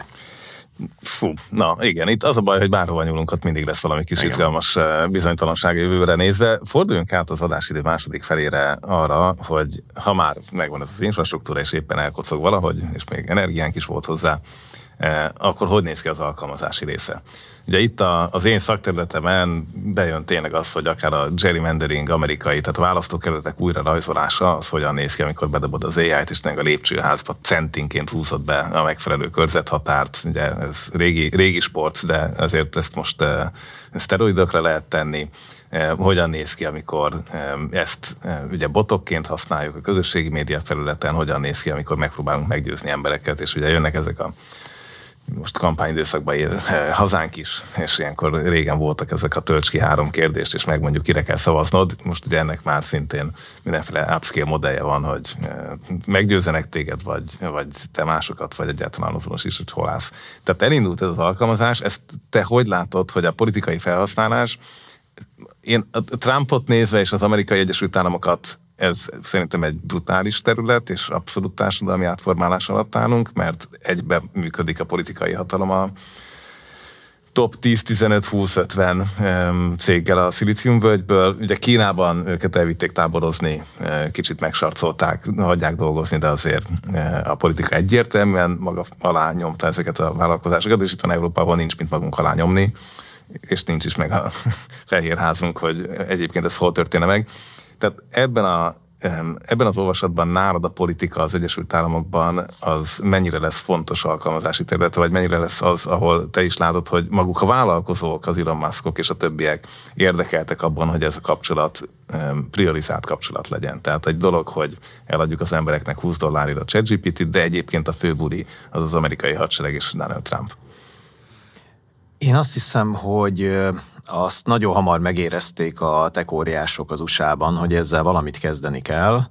Fú, na igen, itt az a baj, hogy bárhova nyúlunk, ott mindig lesz valami kis izgalmas bizonytalanság jövőre nézve. Forduljunk át az adásidő második felére arra, hogy ha már megvan ez az infrastruktúra, és éppen elkocog valahogy, és még energiánk is volt hozzá, akkor hogy néz ki az alkalmazási része? Ugye itt a, az én szakterületemen bejön tényleg az, hogy akár a gerrymandering amerikai, tehát a választókerületek újra rajzolása, az hogyan néz ki, amikor bedobod az á í-t, és tényleg a lépcsőházba centinként húzott be a megfelelő körzethatárt. Ugye ez régi, régi sport, de azért ezt most szteroidokra lehet tenni. Hogyan néz ki, amikor ezt ugye botokként használjuk a közösségi média felületen, hogyan néz ki, amikor megpróbálunk meggyőzni embereket, és ugye jönnek ezek a most kampányidőszakban él hazánk is, és ilyenkor régen voltak ezek a tölts ki három kérdést, és megmondjuk, kire kell szavaznod. Most ugye ennek már szintén mindenféle upscale modellje van, hogy meggyőzenek téged, vagy, vagy te másokat, vagy egyáltalán azonos is, hogy hol állsz. Tehát elindult ez az alkalmazás, ezt te hogy látod, hogy a politikai felhasználás, én a Trumpot nézve és az Amerikai Egyesült Államokat, ez szerintem egy brutális terület, és abszolút társadalmi átformálás alatt állunk, mert egybe működik a politikai hatalom a top tíz, tizenöt, húsz, ötven céggel a szilíciumvölgyből. Ugye Kínában őket elvitték táborozni, kicsit megsarcolták, hagyják dolgozni, de azért a politika egyértelműen maga alá nyomta ezeket a vállalkozásokat, és itt van Európában nincs mit magunk alá nyomni, és nincs is meg a Fehérházunk, hogy egyébként ez hol történne meg. Tehát ebben a, ebben az olvasatban nálad a politika az Egyesült Államokban az mennyire lesz fontos alkalmazási terület, vagy mennyire lesz az, ahol te is látod, hogy maguk a vállalkozók, az Elon Muskok és a többiek érdekeltek abban, hogy ez a kapcsolat priorizált kapcsolat legyen. Tehát egy dolog, hogy eladjuk az embereknek húsz dollárért a ChatGPT-t, de egyébként a főbuli az az amerikai hadsereg és Donald Trump. Én azt hiszem, hogy azt nagyon hamar megérezték a tech óriások az u es á-ban, hogy ezzel valamit kezdeni kell.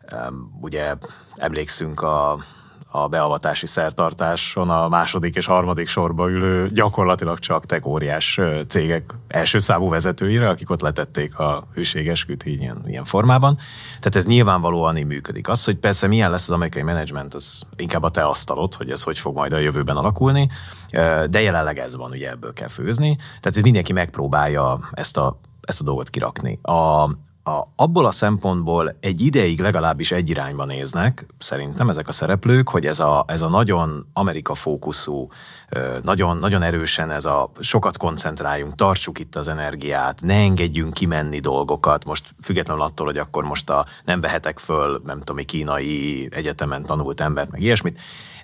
Ugye emlékszünk a, a beavatási szertartáson a második és harmadik sorba ülő gyakorlatilag csak tech óriás cégek első számú vezetőire, akik ott letették a hűségesküt ilyen, ilyen formában. Tehát ez nyilvánvalóan így működik. Az, hogy persze milyen lesz az amerikai menedzsment, az inkább a te asztalod, hogy ez hogy fog majd a jövőben alakulni, de jelenleg ez van, ugye ebből kell főzni. Tehát hogy mindenki megpróbálja ezt a, ezt a dolgot kirakni. A, A, abból a szempontból egy ideig legalábbis egy irányba néznek, szerintem ezek a szereplők, hogy ez a, ez a nagyon Amerika fókuszú, nagyon, nagyon erősen ez a sokat koncentráljunk, tartsuk itt az energiát, ne engedjünk kimenni dolgokat, most függetlenül attól, hogy akkor most a, nem vehetek föl, nem tudom, kínai egyetemen tanult embert, meg ilyesmit.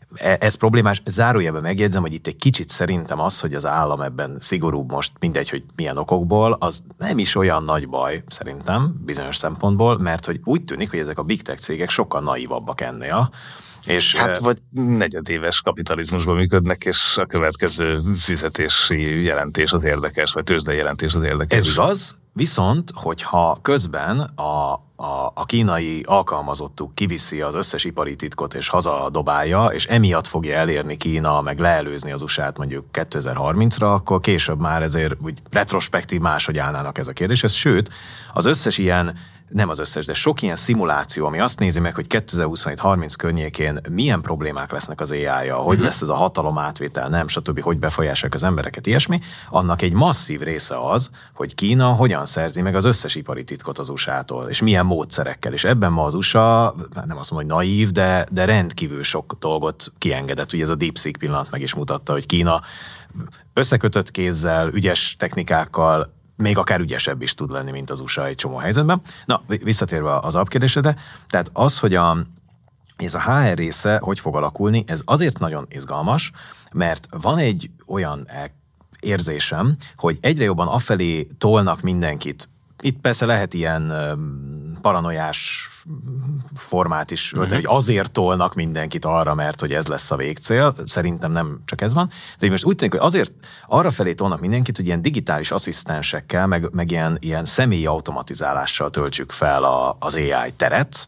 Ez problémás, zárójelben megjegyzem, hogy itt egy kicsit szerintem az, hogy az állam ebben szigorúbb most, mindegy, hogy milyen okokból, az nem is olyan nagy baj, szerintem, bizonyos szempontból, mert hogy úgy tűnik, hogy ezek a big tech cégek sokkal naívabbak ennél. És hát vagy negyedéves kapitalizmusban működnek, és a következő fizetési jelentés az érdekes, vagy tőzsdei jelentés az érdekes. Ez igaz, viszont, hogyha közben a A, a kínai alkalmazottuk kiviszi az összes ipari titkot és hazadobálja, és emiatt fogja elérni Kína, meg leelőzni az u es á-t mondjuk kétezer-harmincra, akkor később már ezért úgy retrospektív máshogy állnának ez a kérdés. Ez, sőt, az összes ilyen, nem az összes, de sok ilyen szimuláció, ami azt nézi meg, hogy kétezer-huszonhét-harminc környékén milyen problémák lesznek az á í-ja, hogy lesz ez a hatalom átvétel, nem, stb., hogy befolyásolják az embereket, ilyesmi, annak egy masszív része az, hogy Kína hogyan szerzi meg az összes ipari titkot az u es á-tól, és milyen módszerekkel. És ebben ma az u es á, nem azt mondom, hogy naív, de, de rendkívül sok dolgot kiengedett. Ugye ez a DeepSeek pillanat meg is mutatta, hogy Kína összekötött kézzel, ügyes technikákkal, még akár ügyesebb is tud lenni, mint az u es á egy csomó helyzetben. Na, visszatérve az alapkérdésedre, tehát az, hogy a, ez a há er része hogy fog alakulni, ez azért nagyon izgalmas, mert van egy olyan érzésem, hogy egyre jobban afelé tolnak mindenkit. Itt persze lehet ilyen paranoiás formát is ölteni, uh-huh. hogy azért tolnak mindenkit arra, mert hogy ez lesz a végcél. Szerintem nem csak ez van. De most úgy tűnik, hogy azért arra felé tolnak mindenkit, hogy ilyen digitális asszisztensekkel, meg, meg ilyen, ilyen személyi automatizálással töltsük fel a, az á i teret.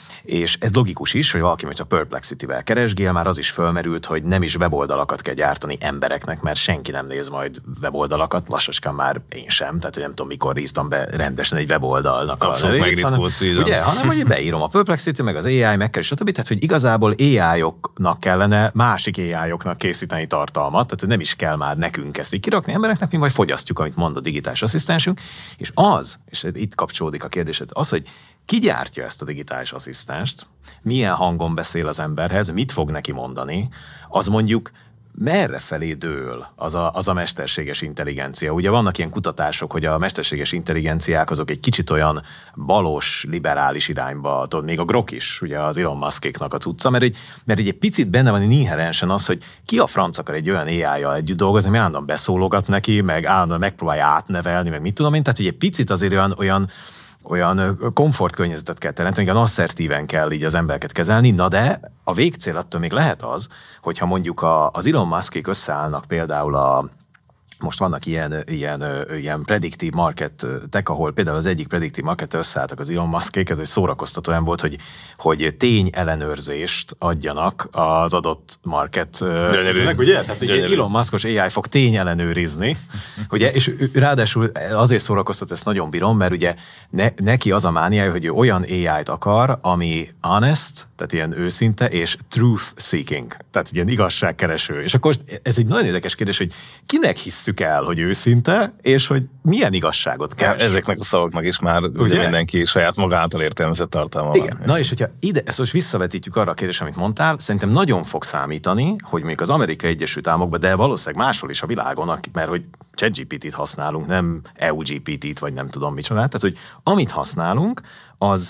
És ez logikus is, hogy valaki, hogyha Perplexity-vel keresgél, már az is fölmerült, hogy nem is weboldalakat kell gyártani embereknek, mert senki nem néz majd weboldalakat, lassacskán már én sem, tehát hogy nem tudom, mikor írtam be rendesen egy weboldalnak a nevét, hanem, ugye, hanem hogy beírom a Perplexity, meg az á i, meg kell, stb. Tehát, hogy igazából á í-oknak kellene másik á í-oknak készíteni tartalmat, tehát hogy nem is kell már nekünk ezt így kirakni embereknek, mi majd fogyasztjuk, amit mond a digitális asszisztensünk, és az, és itt kapcsolódik a kérdésed, az, hogy ki gyártja ezt a digitális asszisztenst, milyen hangon beszél az emberhez, mit fog neki mondani, az mondjuk merre felé dől az a, az a mesterséges intelligencia. Ugye vannak ilyen kutatások, hogy a mesterséges intelligenciák azok egy kicsit olyan balos, liberális irányba, tudod, még a grok is, ugye az Elon Muskéknak a cucca, mert egy, mert egy picit benne van inherensen az, hogy ki a franc akar egy olyan á í-jal együtt dolgozni, ami állandóan beszólogat neki, meg állandóan megpróbálja átnevelni, meg mit tudom én, tehát hogy egy picit azért olyan, olyan olyan komfortkörnyezetet kell teremteni, olyan asszertíven kell így az embereket kezelni, na de a végcél attól még lehet az, hogyha mondjuk a, az Elon Muskék összeállnak például a most vannak ilyen, ilyen, ilyen predictive marketek, ahol például az egyik predictive market összeálltak az Elon Muskék, ez egy szórakoztató olyan volt, hogy, hogy tény ellenőrzést adjanak az adott market. Ezek, ugye? Tehát hogy Elon Muskos á i fog tény ellenőrizni, ugye? És ráadásul azért szórakoztat, ezt nagyon bírom, mert ugye ne, neki az a mániája, hogy ő olyan á í-t akar, ami honest, tehát ilyen őszinte, és truth seeking, tehát ilyen igazságkereső. És akkor ez egy nagyon érdekes kérdés, hogy kinek hisz el, hogy őszinte, és hogy milyen igazságot kell. Ezeknek a szavaknak is már ugye? Ugye mindenki saját maga által értelmezett tartalma Igen. van. Na és hogyha ide, ezt most visszavetítjük arra a kérdésre, amit mondtál, szerintem nagyon fog számítani, hogy mondjuk az Amerikai Egyesült Államokban, de valószínűleg máshol is a világon, mert hogy ChatGPT-t használunk, nem é u gé pé té-t, vagy nem tudom micsoda. Tehát, hogy amit használunk, az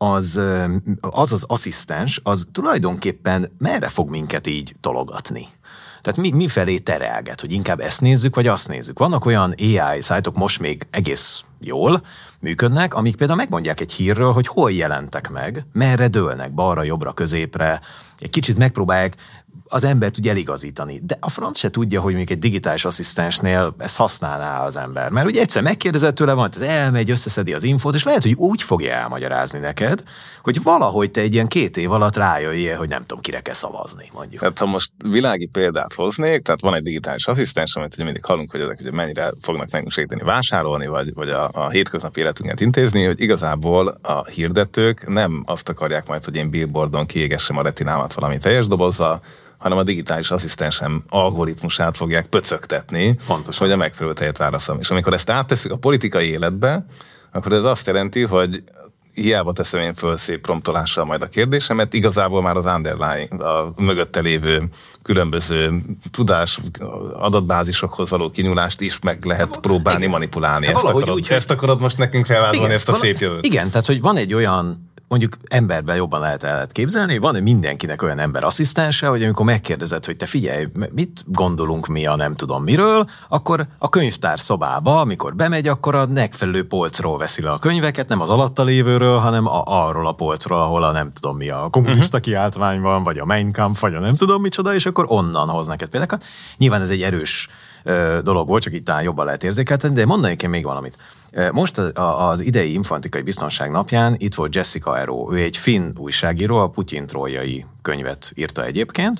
az az, az asszisztens, az tulajdonképpen merre fog minket így tologatni? Tehát mi, mi felé terelget, hogy inkább ezt nézzük, vagy azt nézzük. Vannak olyan á i szájtok most még egész jól működnek, amik például megmondják egy hírről, hogy hol jelentek meg, merre dőlnek, balra, jobbra, középre, egy kicsit megpróbálják az embert ugye eligazítani. De a franc se tudja, hogy még egy digitális asszisztensnél ezt használná az ember. Mert ugye egyszer megkérdezett tőle, van, ez elmegy, összeszedi az infót, és lehet, hogy úgy fogja elmagyarázni neked, hogy valahogy te egy ilyen két év alatt rájöjjél, hogy nem tudom, kire kell szavazni, mondjuk. Tehát ha most világi példát hoznék, tehát van egy digitális asszisztens, amit ugye mindig hallunk, hogy ezek ugye mennyire fognak nekünk segíteni vásárolni, vagy, vagy a, a hétköznapi életünket intézni, hogy igazából a hirdetők nem azt akarják majd, hogy én billboardon kiégessem a retinámat valami teljes dobozzal, hanem a digitális asszisztensem algoritmusát fogják pöcögtetni, Pontosan. hogy a megfelelő tejet válaszom. És amikor ezt átteszik a politikai életbe, akkor ez azt jelenti, hogy hiába teszem én föl szép promptolással majd a kérdésemet, igazából már az underlying, a mögötte lévő különböző tudás adatbázisokhoz való kinyúlást is meg lehet próbálni igen. manipulálni. Ezt akarod, úgy, ezt akarod most nekünk felvázolni, igen, ezt a szép jövőt? Igen, tehát hogy van egy olyan mondjuk emberben jobban lehet el lehet képzelni, van mindenkinek olyan ember asszisztense, hogy amikor megkérdezed, hogy te figyelj, mit gondolunk mi a nem tudom miről, akkor a könyvtár szobába, amikor bemegy, akkor a megfelelő polcról veszi le a könyveket, nem az alatta lévőről, hanem a, arról a polcról, ahol a nem tudom mi a kommunista uh-huh. kiáltvány van, vagy a Mein Kampf, vagy a nem tudom micsoda, és akkor onnan hoz neked példákat. Nyilván ez egy erős ö, dolog volt, csak itt talán jobban lehet érzékeltetni, de mondanék én még valamit. Most az idei informatikai biztonság napján itt volt Jessica Ero, ő egy finn újságíró, a Putyin trójai könyvet írta egyébként,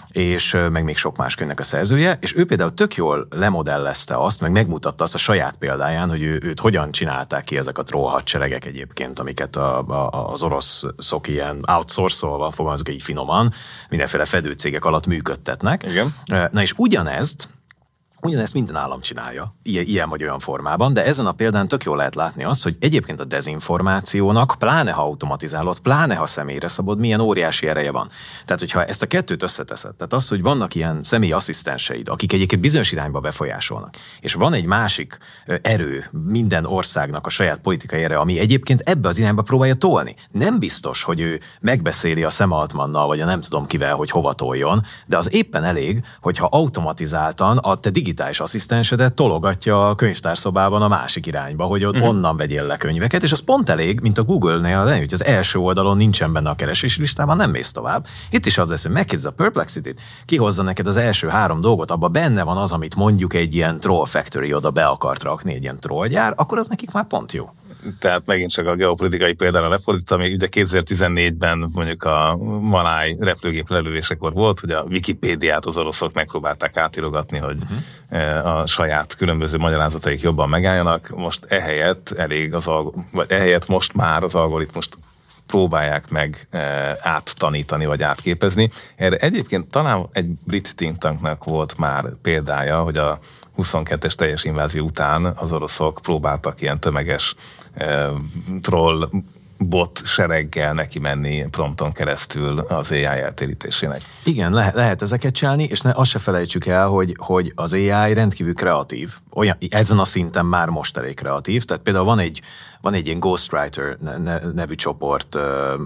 és meg még sok más könyvnek a szerzője, és ő például tök jól lemodellezte azt, meg megmutatta azt a saját példáján, hogy ő, őt hogyan csinálták ki ezek a troll hadseregek egyébként, amiket a, a, az oroszok ilyen outsource-olva, fogalmazunk így finoman, mindenféle fedőcégek alatt működtetnek. Igen. Na és ugyanezt Ugyanezt minden állam csinálja, ilyen, ilyen vagy olyan formában, de ezen a példán tök jól lehet látni azt, hogy egyébként a dezinformációnak, pláne ha automatizálod, pláne ha személyre szabod, milyen óriási ereje van. Tehát, hogyha ezt a kettőt összeteszed, tehát az, hogy vannak ilyen személyi asszisztenseid, akik egyébként bizonyos irányba befolyásolnak, és van egy másik erő minden országnak a saját politikai erő, ami egyébként ebbe az irányba próbálja tolni. Nem biztos, hogy ő megbeszéli a Sam Altmannal, vagy a nem tudom kivel, hogy hova toljon, de az éppen elég, hogyha automatizáltan a te digitális digitális asszisztensedet tologatja a könyvtárszobában a másik irányba, hogy ott uh-huh. onnan vegyél le könyveket, és az pont elég, mint a Google-nél, hogy az első oldalon nincsen benne a keresési listában, nem mész tovább. Itt is az lesz, hogy megkérdez a Perplexity-t, kihozza neked az első három dolgot, abban benne van az, amit mondjuk egy ilyen troll factory oda be akart rakni, egy ilyen trollgyár, akkor az nekik már pont jó. Tehát megint csak a geopolitikai példára lefordítva, ami ugye kétezer-tizennégyben mondjuk a maláj repülőgép lelövésekor volt, hogy a Wikipédiát az oroszok megpróbálták átirogatni, hogy uh-huh. a saját különböző magyarázataik jobban megálljanak. Most ehelyett elég az alg- vagy ehelyett most már az algoritmust próbálják meg e, áttanítani, vagy átképezni. Erre egyébként talán egy brit think tanknak volt már példája, hogy a huszonkettes teljes invázió után az oroszok próbáltak ilyen tömeges e, troll bot sereggel neki menni prompton keresztül az á i eltérítésének. Igen, lehet, lehet ezeket csinálni, és ne, azt se felejtsük el, hogy, hogy az á i rendkívül kreatív. Olyan, ezen a szinten már most elég kreatív. Tehát például van egy, van egy ilyen Ghostwriter nevű csoport ö,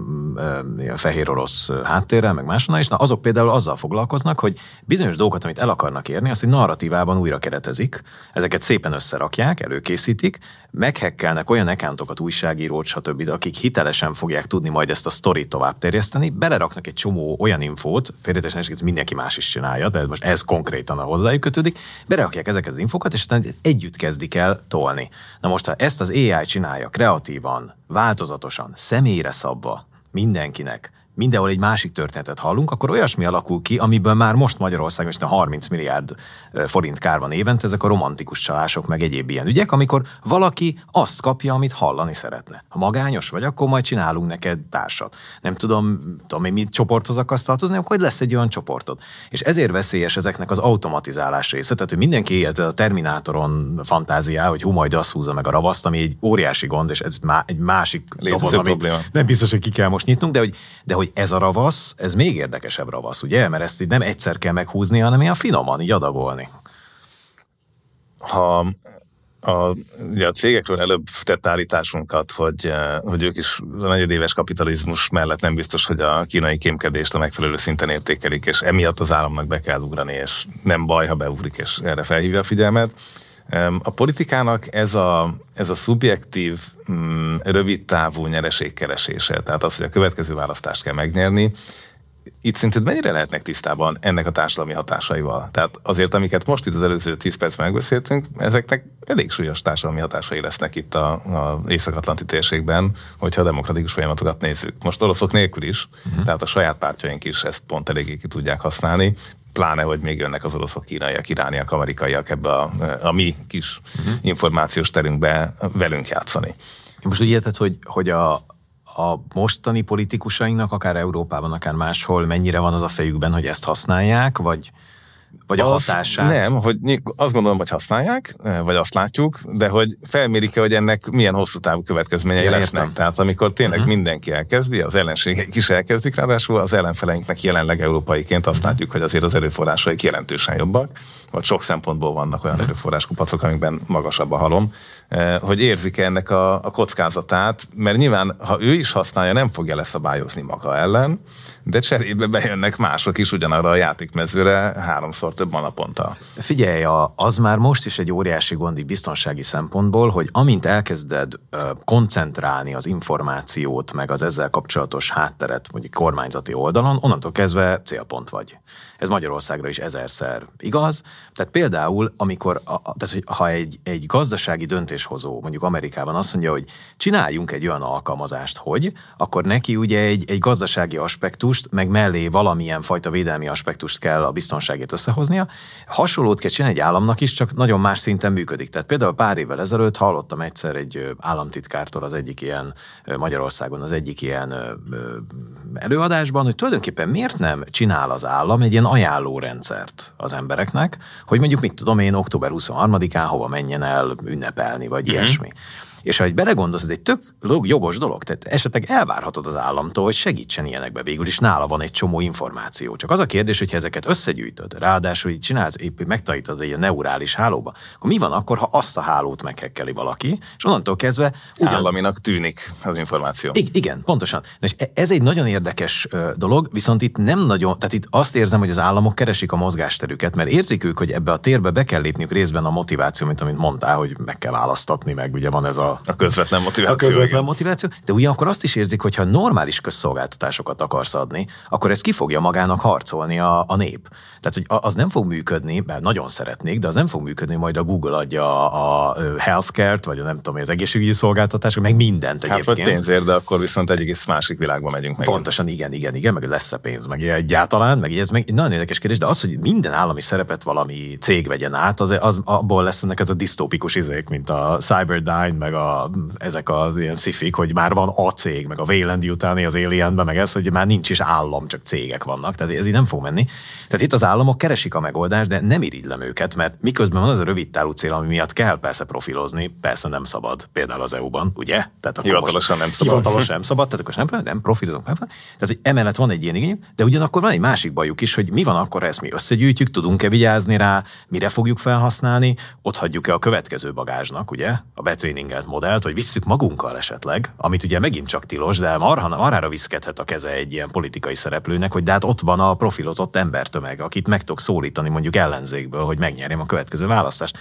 ö, fehér orosz háttérrel, meg máshonnan is. Na, azok például azzal foglalkoznak, hogy bizonyos dolgokat, amit el akarnak érni, azt egy narratívában újra keretezik, ezeket szépen összerakják, előkészítik, meghekkelnek olyan accountokat, újságírót, stb., akik hitelesen fogják tudni majd ezt a sztorit tovább terjeszteni, beleraknak egy csomó olyan infót, félretésen mindenki más is csinálja, de most ez konkrétan a hozzájuk kötődik, berakják ezeket az infókat, és aztán együtt kezdik el tolni. Na most, ha ezt az á i csinálja kreatívan, változatosan, személyre szabva, mindenkinek, mindenhol egy másik történetet hallunk, akkor olyasmi alakul ki, amiből már most Magyarországon is harminc milliárd forint kár van évente, ezek a romantikus csalások, meg egyéb ilyen ügyek, amikor valaki azt kapja, amit hallani szeretne. Ha magányos vagy, akkor majd csinálunk neked társat. Nem tudom, tudom én mit csoporthoz akarsz tartozni, akkor lesz egy olyan csoportod. És ezért veszélyes ezeknek az automatizálás része, tehát hogy mindenki élt a Terminátoron fantáziá, hogy hú, majd azt húzza meg a ravaszt, ami egy óriási gond, és ez má, egy másik doboz, amit nem biztos, hogy ki kell most nyitnunk, de hogy, de hogy ez a ravasz, ez még érdekesebb ravasz, ugye? Mert ezt így nem egyszer kell meghúzni, hanem ilyen finoman így adagolni. Ha A, ugye a cégekről előbb tett állításunkat, hogy, hogy ők is a negyedéves kapitalizmus mellett nem biztos, hogy a kínai kémkedést a megfelelő szinten értékelik, és emiatt az államnak be kell ugrani, és nem baj, ha beugrik, és erre felhívja a figyelmet. A politikának ez a, ez a szubjektív, rövidtávú nyereségkeresése, tehát az, hogy a következő választást kell megnyerni, itt szintén mennyire lehetnek tisztában ennek a társadalmi hatásaival? Tehát azért, amiket most itt az előző tíz percben megbeszéltünk, ezeknek elég súlyos társadalmi hatásai lesznek itt az Észak-Atlanti térségben, hogyha a demokratikus folyamatokat nézzük. Most oroszok nélkül is, uh-huh. tehát a saját pártjaink is ezt pont eléggé ki tudják használni, pláne, hogy még jönnek az oroszok, kínaiak, irániak, amerikaiak ebbe a, a mi kis uh-huh. információs terünkbe velünk játszani. Most úgy érted, hogy, hogy a a mostani politikusainknak, akár Európában, akár máshol, mennyire van az a fejükben, hogy ezt használják, vagy, vagy a az hatását? Nem, hogy azt gondolom, hogy használják, vagy azt látjuk, de hogy felmérik-e, hogy ennek milyen hosszú távú következményei ja, lesznek. Értem. Tehát amikor tényleg uh-huh. mindenki elkezdi, az ellenségeik is elkezdik, ráadásul az ellenfeleinknek jelenleg európaiként azt uh-huh. látjuk, hogy azért az erőforrásaik jelentősen jobbak, vagy sok szempontból vannak olyan uh-huh. erőforráskupacok, amikben magasabb a halom, hogy érzik-e ennek a, a kockázatát, mert nyilván, ha ő is használja, nem fogja leszabályozni maga ellen, de cserébe bejönnek mások is ugyanarra a játékmezőre háromszor több naponta. Figyelj, az már most is egy óriási gond biztonsági szempontból, hogy amint elkezded koncentrálni az információt, meg az ezzel kapcsolatos hátteret, mondjuk kormányzati oldalon, onnantól kezdve célpont vagy. Ez Magyarországra is ezerszer igaz. Tehát például, amikor, a, tehát, hogy ha egy, egy gazdasági döntéshozó, mondjuk Amerikában azt mondja, hogy csináljunk egy olyan alkalmazást, hogy, akkor neki ugye egy, egy gazdasági aspektust, meg mellé valamilyen fajta védelmi aspektust kell a biztonságért összehoznia. Hasonlót kell csinálni egy államnak is, csak nagyon más szinten működik. Tehát például pár évvel ezelőtt hallottam egyszer egy államtitkártól az egyik ilyen Magyarországon, az egyik ilyen előadásban, hogy tulajdonképpen miért nem csinál az állam egy ilyen ajánlórendszert az embereknek, hogy mondjuk mit tudom én, október huszonharmadikán hova menjen el ünnepelni, vagy mm-hmm. ilyesmi. És ha egy belegondolsz, ez egy tök jogos dolog, tehát esetleg elvárhatod az államtól, hogy segítsen ilyenekbe, végül is nála van egy csomó információ. Csak az a kérdés, hogyha ezeket összegyűjtöd, ráadásul így csinálsz, épp megtanítod egy ilyen neurális hálóba, akkor mi van akkor, ha azt a hálót meghekkeli valaki, és onnantól kezdve ugyan... államinak tűnik az információ. I- igen, pontosan. És ez egy nagyon érdekes dolog, viszont itt nem nagyon, tehát itt azt érzem, hogy az államok keresik a mozgásterüket, mert érzik ők, hogy ebbe a térbe be kell lépniük részben a motiváció, mint amit mondtál, hogy meg kell választatni, meg ugye van ez a A közvetlen motiváció. A közvetlen motiváció, de ugyanakkor azt is érzik, hogy ha normális közszolgáltatásokat akarsz adni, akkor ez ki fogja magának harcolni a, a nép. Tehát, hogy az nem fog működni, mert nagyon szeretnék, de az nem fog működni, majd a Google adja a healthcare-t, vagy a nem tudom, az egészségügyi szolgáltatások, meg mindent egyébként. Hát vagy pénzért, de akkor viszont egy egész másik világba megyünk meg. Pontosan, igen, igen, igen, meg lesz-e pénz, meg egyáltalán, meg ez meg nagyon érdekes kérdés, de az, hogy minden állami szerepet valami cég vegyen át, az, az abból lesz ennek ez a disztópikus izék, mint a Cyberdyne, meg a, ezek az ilyen szifik, hogy már van a cég, meg a Wayland utáni az Alienben, meg ez, hogy már nincs is állam, csak cégek vannak, tehát ez így nem fog menni. Tehát itt az államok keresik a megoldást, de nem irigylem őket, mert miközben van az a rövid távú cél, ami miatt kell persze profilozni, persze nem szabad, például az é u-ban, ugye? Tehát hivatalosan nem szabad. Hivatalosan nem szabad, tehát akkor nem, nem profilozunk. Nem. Tehát, hogy emellett van egy ilyen igényük, de ugyanakkor van egy másik bajuk is, hogy mi van akkor, ha ezt mi összegyűjtjük, tudunk-e vigyázni rá, mire fogjuk felhasználni, ott hagyjuk-e a következő bagázsnak, ugye? A betréningelt modellt, vagy visszük magunkkal esetleg, amit ugye megint csak tilos, de marha, marhára viszkedhet a keze egy ilyen politikai szereplőnek, hogy de hát ott van a profilozott embertömeg, akit meg tudok szólítani mondjuk ellenzékből, hogy megnyerjem a következő választást.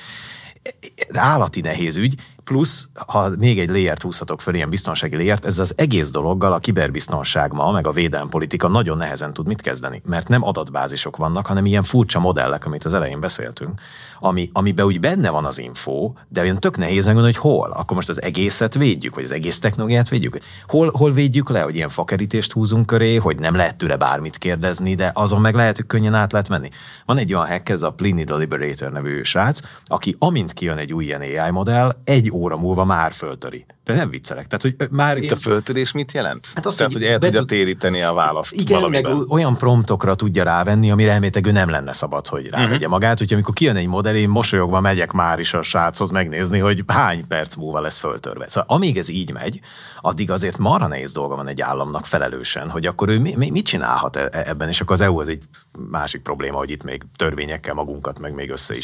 Állati nehéz ügy, plusz, ha még egy layert húzhatok föl, ilyen biztonsági layert, ez az egész dologgal a kiberbiztonság ma, meg a védelempolitika nagyon nehezen tud mit kezdeni, mert nem adatbázisok vannak, hanem ilyen furcsa modellek, amit az elején beszéltünk, ami, amiben úgy benne van az info, de olyan tök nehéz megmondani, hogy hol. Akkor most az egészet védjük, vagy az egész technológiát védjük. Hol, hol védjük le, hogy ilyen fakerítést húzunk köré, hogy nem lehet tőle bármit kérdezni, de azon meg lehet, hogy könnyen át lehet menni. Van egy olyan hack, ez a Pliny the Liberator nevű srác, aki amint kijön egy új ilyen á i modell, egy óra múlva már föltöri. De nem viccelek. Tehát, hogy már itt én... a föltörés mit jelent? Hát az, Tehát, hogy, hogy el tudja tud... téríteni a választ. Igen, valamiben. meg olyan promptokra tudja rávenni, amire elméletek ő nem lenne szabad, hogy rávegye uh-huh. magát. Úgyhogy amikor kijön egy modell, én mosolyogva megyek már is a sráchoz megnézni, hogy hány perc múlva lesz föltörve. Szóval amíg ez így megy, addig azért marha nehéz dolga van egy államnak felelősen, hogy akkor ő mi, mi, mit csinálhat ebben, és akkor az é u az egy másik probléma, hogy itt még törvényekkel magunkat meg még össze is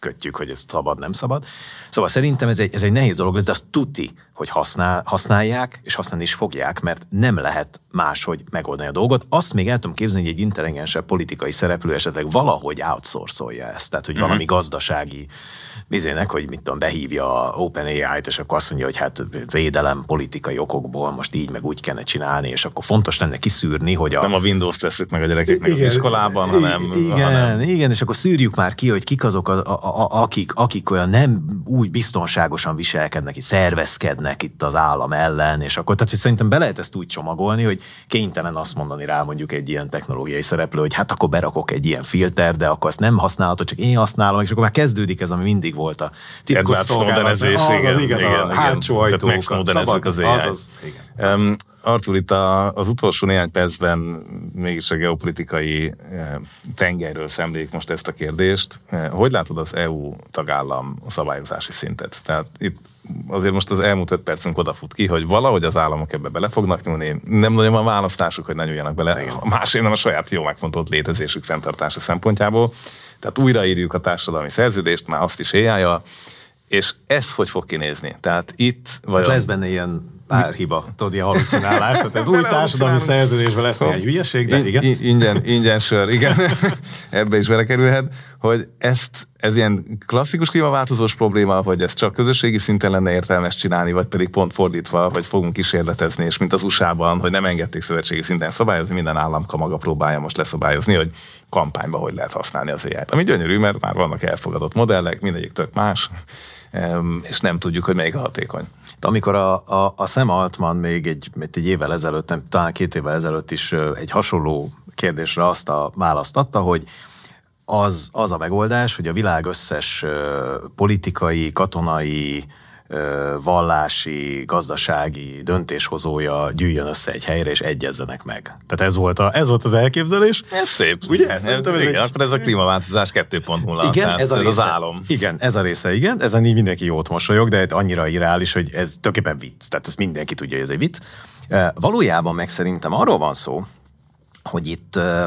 kötjük, hogy ez szabad, nem szabad. Szóval szerintem ez egy, ez egy nehéz dolog lesz, de azt tuti, hogy használ, használják, és használni is fogják, mert nem lehet máshogy megoldani a dolgot. Azt még el tudom képzelni, hogy egy intelligensebb politikai szereplő esetleg valahogy outsourcolja ezt. Tehát, hogy mm-hmm. valami gazdasági bizének, hogy mit tudom, behívja a OpenAI-t, és akkor azt mondja, hogy hát védelem politikai okokból most így meg úgy kellene csinálni, és akkor fontos lenne kiszűrni, hogy a... Nem a Windows-t veszük meg a gyerekeknek az iskolában, hanem... Igen, hanem... igen, és akkor szűrjük már ki, hogy kik azok, a, a, a, akik, akik olyan nem úgy biztonságosan viselkednek, szervezkednek itt az állam ellen, és akkor, tehát hogy szerintem be lehet ezt úgy csomagolni, hogy kénytelen azt mondani rá mondjuk egy ilyen technológiai szereplő, hogy hát akkor berakok egy ilyen filter, de akkor azt nem használhatod, csak én használom, és akkor már kezdődik ez, ami mindig volt a titkos szolgálat. Igen, igen, a hátsó ajtók, szabad, az azaz. Um, Artur, itt a, az utolsó néhány percben mégis a geopolitikai tengerről szemléljük most ezt a kérdést. Hogy látod az é u tagállam szabályozási szintet? Tehát itt azért most az elmúlt öt percünk odafut ki, hogy valahogy az államok ebbe bele fognak nyúlni. Nem nagyon van választásuk, hogy ne nyúljanak bele. Másért nem a saját jó megfontolt létezésük fenntartása szempontjából. Tehát újraírjuk a társadalmi szerződést, már azt is éjjel, és ez hogy fog kinézni? Tehát itt... Vajon... lesz benne ilyen pár hiba, tudod, ilyen halucinálás, tehát ez új társadalmi szerződésben lesz egy hülyeség, de igen. Ingyen, ingyen sör, igen, ebbe is belekerülhet, hogy ezt, ez ilyen klasszikus klímaváltozós probléma, hogy ezt csak közösségi szinten lenne értelmes csinálni, vagy pedig pont fordítva, hogy fogunk kísérletezni, és mint az u es á-ban, hogy nem engedték szövetségi szinten szabályozni, minden államka maga próbálja most leszabályozni, hogy kampányban hogy lehet használni az á i-t. Ami gyönyörű, mert már vannak elfogadott modellek, mindegyik tök más, és nem tudjuk, hogy melyik a hatékony. Amikor a, a, a Sam Altman még egy, egy évvel ezelőtt, nem, talán két évvel ezelőtt is egy hasonló kérdésre azt a választ adta, hogy az, az a megoldás, hogy a világ összes politikai, katonai, vallási, gazdasági döntéshozója gyűjjön össze egy helyre, és egyezzenek meg. Tehát ez volt, a, ez volt az elképzelés. Ez szép, ugye? Ez, ez, ez igen, egy... Akkor ez a klímaváltozás kettő pont nulla. Igen, ez, a része, ez az álom. Igen, ez a része, igen. Ezen így mindenki jót mosolyog, de annyira irreális, hogy ez tulajdonképpen vicc. Tehát ezt mindenki tudja, hogy ez egy vicc. Valójában meg szerintem arról van szó, hogy itt uh,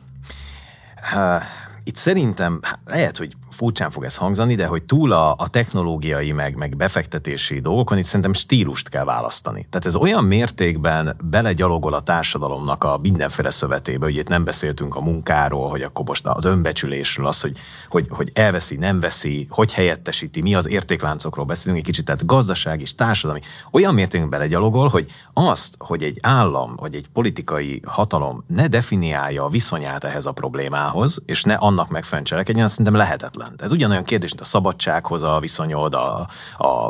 uh, itt szerintem, lehet, hogy furcsán fog ez hangzani, de hogy túl a, a technológiai meg, meg befektetési dolgokon, itt szerintem stílust kell választani. Tehát ez olyan mértékben belegyalogol a társadalomnak a mindenféle szövetébe, hogy itt nem beszéltünk a munkáról, hogy akkor most az önbecsülésről, az, hogy, hogy, hogy elveszi, nem veszi, hogy helyettesíti, mi az értékláncokról beszélünk egy kicsit, tehát gazdaság és társadalmi. Olyan mértékben belegyalogol, hogy azt, hogy egy állam vagy egy politikai hatalom ne definiálja a viszonyát ehhez a problémához, és ne annak megfelelően cselekedjen, szerintem lehetetlen. Ez ugyanolyan kérdés, mint a szabadsághoz a viszonyod, a... a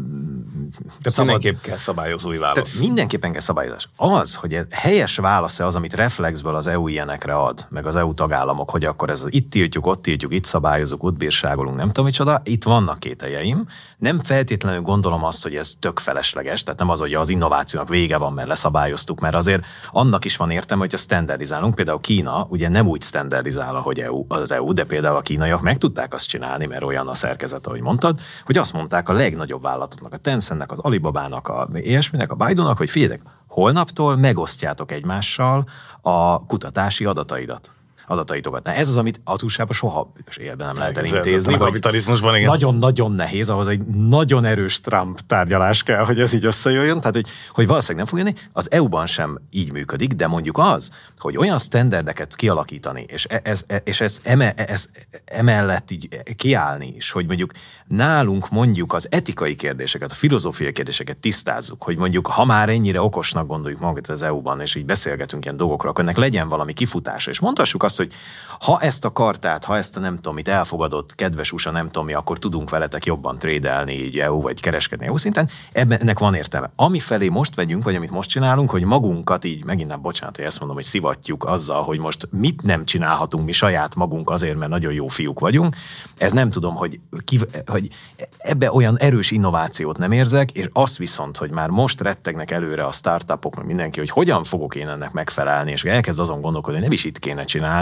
Tehát szabad... mindenképp kell szabályozói válasz. Tehát mindenképpen kell szabályozás. Az, hogy helyes válasz-e az, amit reflexből az é u ilyenekre ad, meg az é u tagállamok, hogy akkor ez itt tiltjuk, ott tiltjuk, itt szabályozunk, ott bírságolunk, nem tudom micsoda, itt vannak kételjeim. Nem feltétlenül gondolom azt, hogy ez tök felesleges, tehát nem az, hogy az innovációnak vége van, mert leszabályoztuk, mert azért annak is van értelme, hogy a standardizálunk. Például Kína ugye nem úgy standardizál, ahogy é u, az é u, de például a kínaiak meg tudták azt csinálni, mert olyan a szerkezet, ahogy mondtad, hogy azt mondták a legnagyobb vállalatoknak, a Tencentnek, az Alibabának, a ilyesminek, a Baidunak, hogy figyeljetek, holnaptól megosztjátok egymással a kutatási adataidat. adataitokat. Na, ez az, amit az u es á-ban soha életben nem lehet elintézni. A kapitalizmusban, igen. Nagyon-nagyon nehéz, ahhoz egy nagyon erős Trump tárgyalás kell, hogy ez így összejöjjön, tehát hogy, hogy valószínűleg nem fog jönni. Az é u-ban sem így működik, de mondjuk az, hogy olyan sztenderdeket kialakítani, és ez, és ez, eme, ez emellett így kiállni is, hogy mondjuk nálunk mondjuk az etikai kérdéseket, a filozófiai kérdéseket tisztázzuk, hogy mondjuk ha már ennyire okosnak gondoljuk magunkat az é u-ban, és így beszélgetünk ilyen dolgokra, akkor ennek legyen valami kifutása, és mondhassuk azt, hogy ha ezt a kartát, ha ezt a nem tudom mit elfogadott, kedves u es á, nem tudom mi, akkor tudunk veletek jobban trédelni így é u, vagy kereskedni é u szinten, ebben ennek van értelme. Ami felé most vegyünk, vagy amit most csinálunk, hogy magunkat így, megint nem bocsánat, hogy ezt mondom, hogy szivatjuk azzal, hogy most mit nem csinálhatunk mi saját magunk azért, mert nagyon jó fiúk vagyunk, ez nem tudom, hogy, ki, hogy ebbe olyan erős innovációt nem érzek, és azt viszont, hogy már most rettegnek előre a startupok, meg mindenki, hogy hogyan fogok én ennek megfelelni, és elkezd azon gondolkodni, hogy nem is itt kéne csinálni,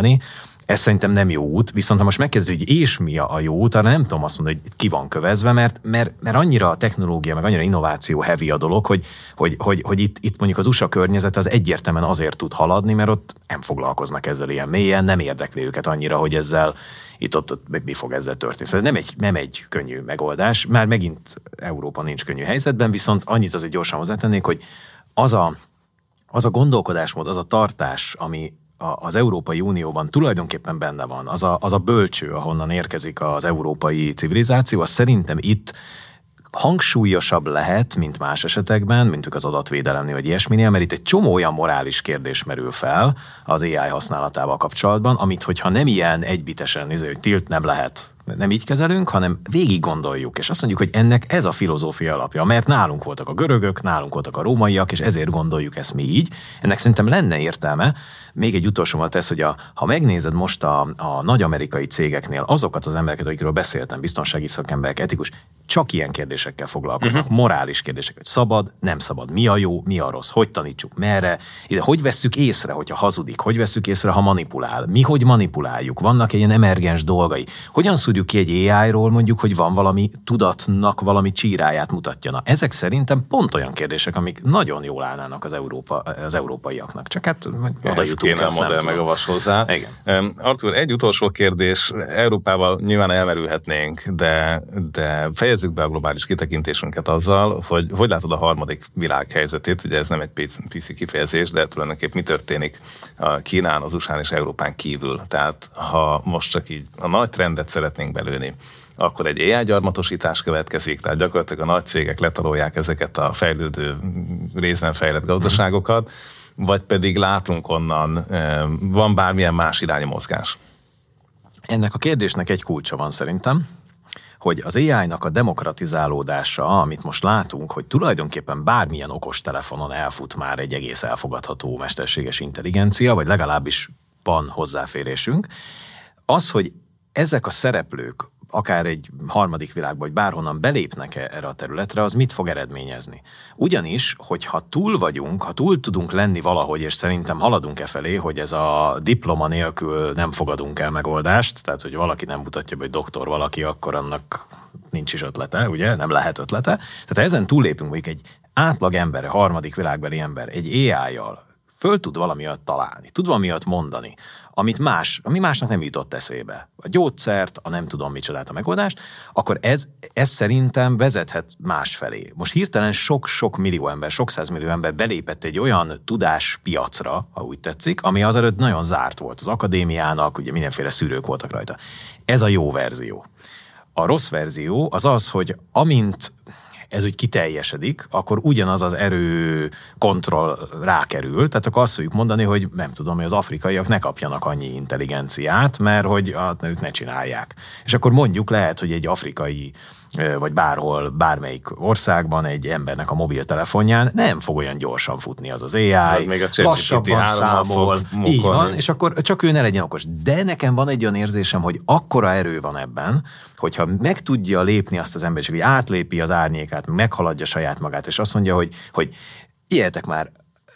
használni. Ez szerintem nem jó út, viszont ha most megkérdezed, hogy és mi a jó út, arra nem tudom azt mondani, hogy ki van kövezve, mert, mert, mert annyira a technológia, meg annyira innováció heavy a dolog, hogy, hogy, hogy, hogy itt, itt mondjuk az u es á környezet az egyértelműen azért tud haladni, mert ott nem foglalkoznak ezzel ilyen mélyen, nem érdekli őket annyira, hogy ezzel itt ott, ott mi fog ezzel történni. Szóval nem egy, nem egy könnyű megoldás, már megint Európa nincs könnyű helyzetben, viszont annyit azért gyorsan hozzátennék, hogy az a, az a gondolkodásmód, az a tartás, ami az Európai Unióban tulajdonképpen benne van, az a, az a bölcső, ahonnan érkezik az európai civilizáció, az szerintem itt hangsúlyosabb lehet, mint más esetekben, mint az adatvédelemnél, vagy ilyesminél, mert itt egy csomó olyan morális kérdés merül fel az á i használatával kapcsolatban, amit hogyha nem ilyen egybitesen, hogy tilt nem lehet, nem így kezelünk, hanem végig gondoljuk, és azt mondjuk, hogy ennek ez a filozófia alapja, mert nálunk voltak a görögök, nálunk voltak a rómaiak, és ezért gondoljuk ezt mi így. Ennek szerintem lenne értelme. Még egy utolsó volt ez, hogy a, ha megnézed most a, a nagy amerikai cégeknél azokat az embereket, akikről beszéltem, biztonsági szakemberek, etikus, csak ilyen kérdésekkel foglalkoznak, uh-huh. morális kérdések, hogy szabad, nem szabad, mi a jó, mi a rossz, hogy tanítsuk, merre, ide, hogy vesszük észre, hogyha hazudik, hogy vesszük észre, ha manipulál, mi hogy manipuláljuk, vannak ilyen emergens dolgai, hogyan szúrjuk ki egy á i-ról mondjuk, hogy van valami tudatnak valami csíráját mutatja. Na, ezek szerintem pont olyan kérdések, amik nagyon jól állnának az, Európa, az európaiaknak. Csak hát oda jutunk kéne a modell meg a vas hozzá. Igen. Artur, egy utolsó kérdés. Európával nyilván elmerülhetnénk, de, de fejezzük be a globális kitekintésünket azzal, hogy hogy látod a harmadik világ helyzetét. Ugye ez nem egy pici kifejezés, de tulajdonképpen mi történik a Kínán, az u es á-n és Európán kívül. Tehát ha most csak így a nagy trendet szeretnénk belőni, akkor egy á i gyarmatosítás következik, tehát gyakorlatilag a nagy cégek letarolják ezeket a fejlődő, részben fejlett gazdaságokat, vagy pedig látunk onnan, van bármilyen más irányú mozgás? Ennek a kérdésnek egy kulcsa van szerintem, hogy az á i-nak a demokratizálódása, amit most látunk, hogy tulajdonképpen bármilyen okostelefonon elfut már egy egész elfogadható mesterséges intelligencia, vagy legalábbis van hozzáférésünk, az, hogy ezek a szereplők akár egy harmadik világba, vagy bárhonnan belépnek erre a területre, az mit fog eredményezni? Ugyanis, hogyha túl vagyunk, ha túl tudunk lenni valahogy, és szerintem haladunk e felé, hogy ez a diploma nélkül nem fogadunk el megoldást, tehát hogy valaki nem mutatja, hogy doktor valaki, akkor annak nincs is ötlete, ugye? Nem lehet ötlete. Tehát ezen túllépünk, mondjuk egy átlag ember, harmadik világbeli ember, egy á i-jal föl tud valami olyat találni, tud valami olyat mondani, amit más, ami másnak nem jutott eszébe. A gyógyszert, a nem tudom micsodát, a megoldást, akkor ez, ez szerintem vezethet más felé. Most hirtelen sok-sok millió ember, sok százmillió ember belépett egy olyan tudáspiacra, ha úgy tetszik, ami azelőtt nagyon zárt volt az akadémiának, ugye mindenféle szűrők voltak rajta. Ez a jó verzió. A rossz verzió az az, hogy amint ez úgy kiteljesedik, akkor ugyanaz az erő kontroll rákerül, tehát akkor azt fogjuk mondani, hogy nem tudom, hogy az afrikaiak ne kapjanak annyi intelligenciát, mert hogy hát, ők ne csinálják. És akkor mondjuk lehet, hogy egy afrikai vagy bárhol, bármelyik országban egy embernek a mobiltelefonján nem fog olyan gyorsan futni az az á i, még a lassabban számol, így van, és akkor csak ő ne legyen okos. De nekem van egy olyan érzésem, hogy akkora erő van ebben, hogyha meg tudja lépni azt az embert, hogy átlépi az árnyékát, meghaladja saját magát, és azt mondja, hogy, hogy ilyetek már,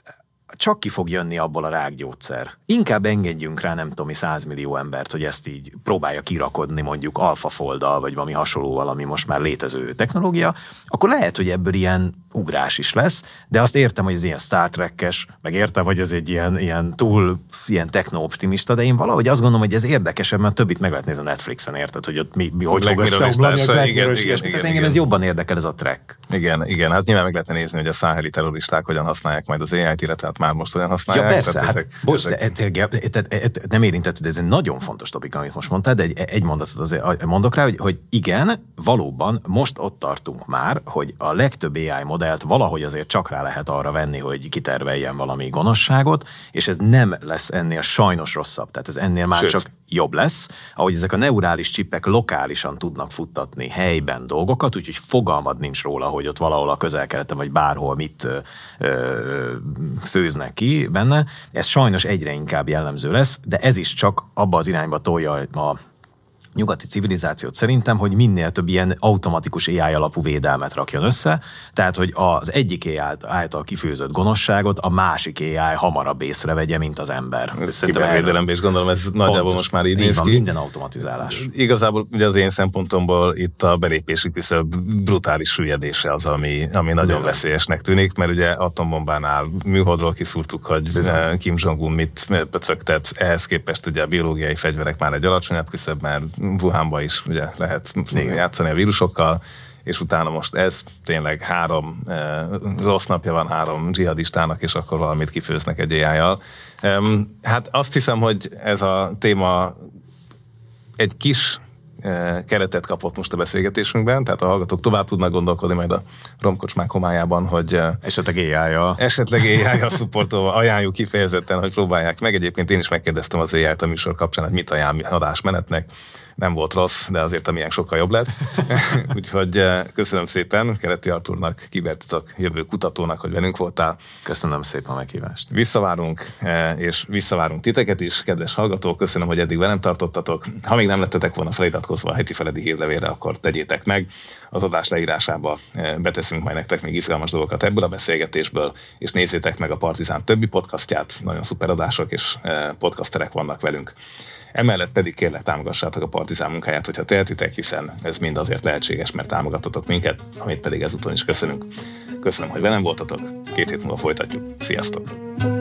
csak ki fog jönni abból a rákgyógyszer. Inkább engedjünk rá, nem tudom, száz millió embert, hogy ezt így próbálja kirakodni mondjuk AlphaFold-dal, vagy valami hasonlóval, ami most már létező technológia, akkor lehet, hogy ebből ilyen ugrás is lesz, de azt értem, hogy ez ilyen Star Trek-es, meg értem, hogy ez egy ilyen, ilyen túl ilyen techno-optimista, de én valahogy azt gondolom, hogy ez érdekesebb, mert többit meg lehet nézni a Netflixen, érted, hogy ott mi, mi hogy fog összeomlani, tehát engem ez jobban érdekel, ez a track. Igen, igen, hát nyilván meg lehetne nézni, hogy a száheli terroristák hogyan használják majd az á i-t, illetve hát már most olyan használják. Ja persze, hát ezek, bocs, ezek... de et, et, et, nem érintettük, de ez egy nagyon fontos topik, amit most mondtál, de egy, egy mondatot azért mondok rá, hogy, hogy igen, valóban most ott tartunk már, hogy a legtöbb á i modellt valahogy azért csak rá lehet arra venni, hogy kiterveljen valami gonoszságot, és ez nem lesz ennél sajnos rosszabb, tehát ez ennél már Sőt. csak jobb lesz, ahogy ezek a neurális csipek lokálisan tudnak futtatni helyben dolgokat, úgyhogy fogalmad nincs róla, hogy ott valahol a közel-keleten, vagy bárhol mit ö, ö, főznek ki benne. Ez sajnos egyre inkább jellemző lesz, de ez is csak abba az irányba tolja a nyugati civilizációt szerintem, hogy minél több ilyen automatikus á i alapú védelmet rakjon össze, tehát hogy az egyik á i által kifőzött gonoszságot a másik á i hamarabb észrevegye, mint az ember. Ez kibervédelemben is gondolom, ez nagyjából most már így néz ki. Minden automatizálás. Igazából ugye az én szempontomból itt a belépési küszöb brutális süllyedése az, ami, ami nagyon Bizony. veszélyesnek tűnik, mert ugye atombombánál műholdról kiszúrtuk, hogy Bizony. Kim Jong-un mit pöcögtet, ehhez képest ugye a biológiai fegyverek már egy alacsonyabb küszöb, mert Wuhanba is ugye lehet Igen. játszani a vírusokkal, és utána most ez tényleg három eh, rossz napja van három dzsihadistának, és akkor valamit kifőznek egy á i-jal. Um, hát azt hiszem, hogy ez a téma egy kis eh, keretet kapott most a beszélgetésünkben, tehát a hallgatók tovább tudnak gondolkodni majd a romkocsmák homályában, hogy eh, esetleg á i-jal. Esetleg á i-jal szupportolva ajánljuk kifejezetten, hogy próbálják meg. Egyébként én is megkérdeztem az á i-t a műsor kapcsán, hogy mit ajánl adásmenetnek. Nem volt rossz, de azért a milyen sokkal jobb lett. Úgyhogy köszönöm szépen Keleti Artúrnak, kibertitok jövő kutatónak, hogy velünk voltál. Köszönöm szépen a meghívást. Visszavárunk, és visszavárunk titeket is, kedves hallgatók. Köszönöm, hogy eddig velem tartottatok. Ha még nem lettetek volna feliratkozva a heti Feledi hírlevélre, akkor tegyétek meg. Az adás leírásába beteszünk majd nektek még izgalmas dolgokat ebből a beszélgetésből, és nézzétek meg a Partizán többi podcastját. Nagyon szuper adások és podcasterek vannak velünk. Emellett pedig kérlek támogassátok a Partizán munkáját, hogyha tehetitek, hiszen ez mind azért lehetséges, mert támogatotok minket, amit pedig ezúton is köszönünk. Köszönöm, hogy velem voltatok, két hét múlva folytatjuk. Sziasztok!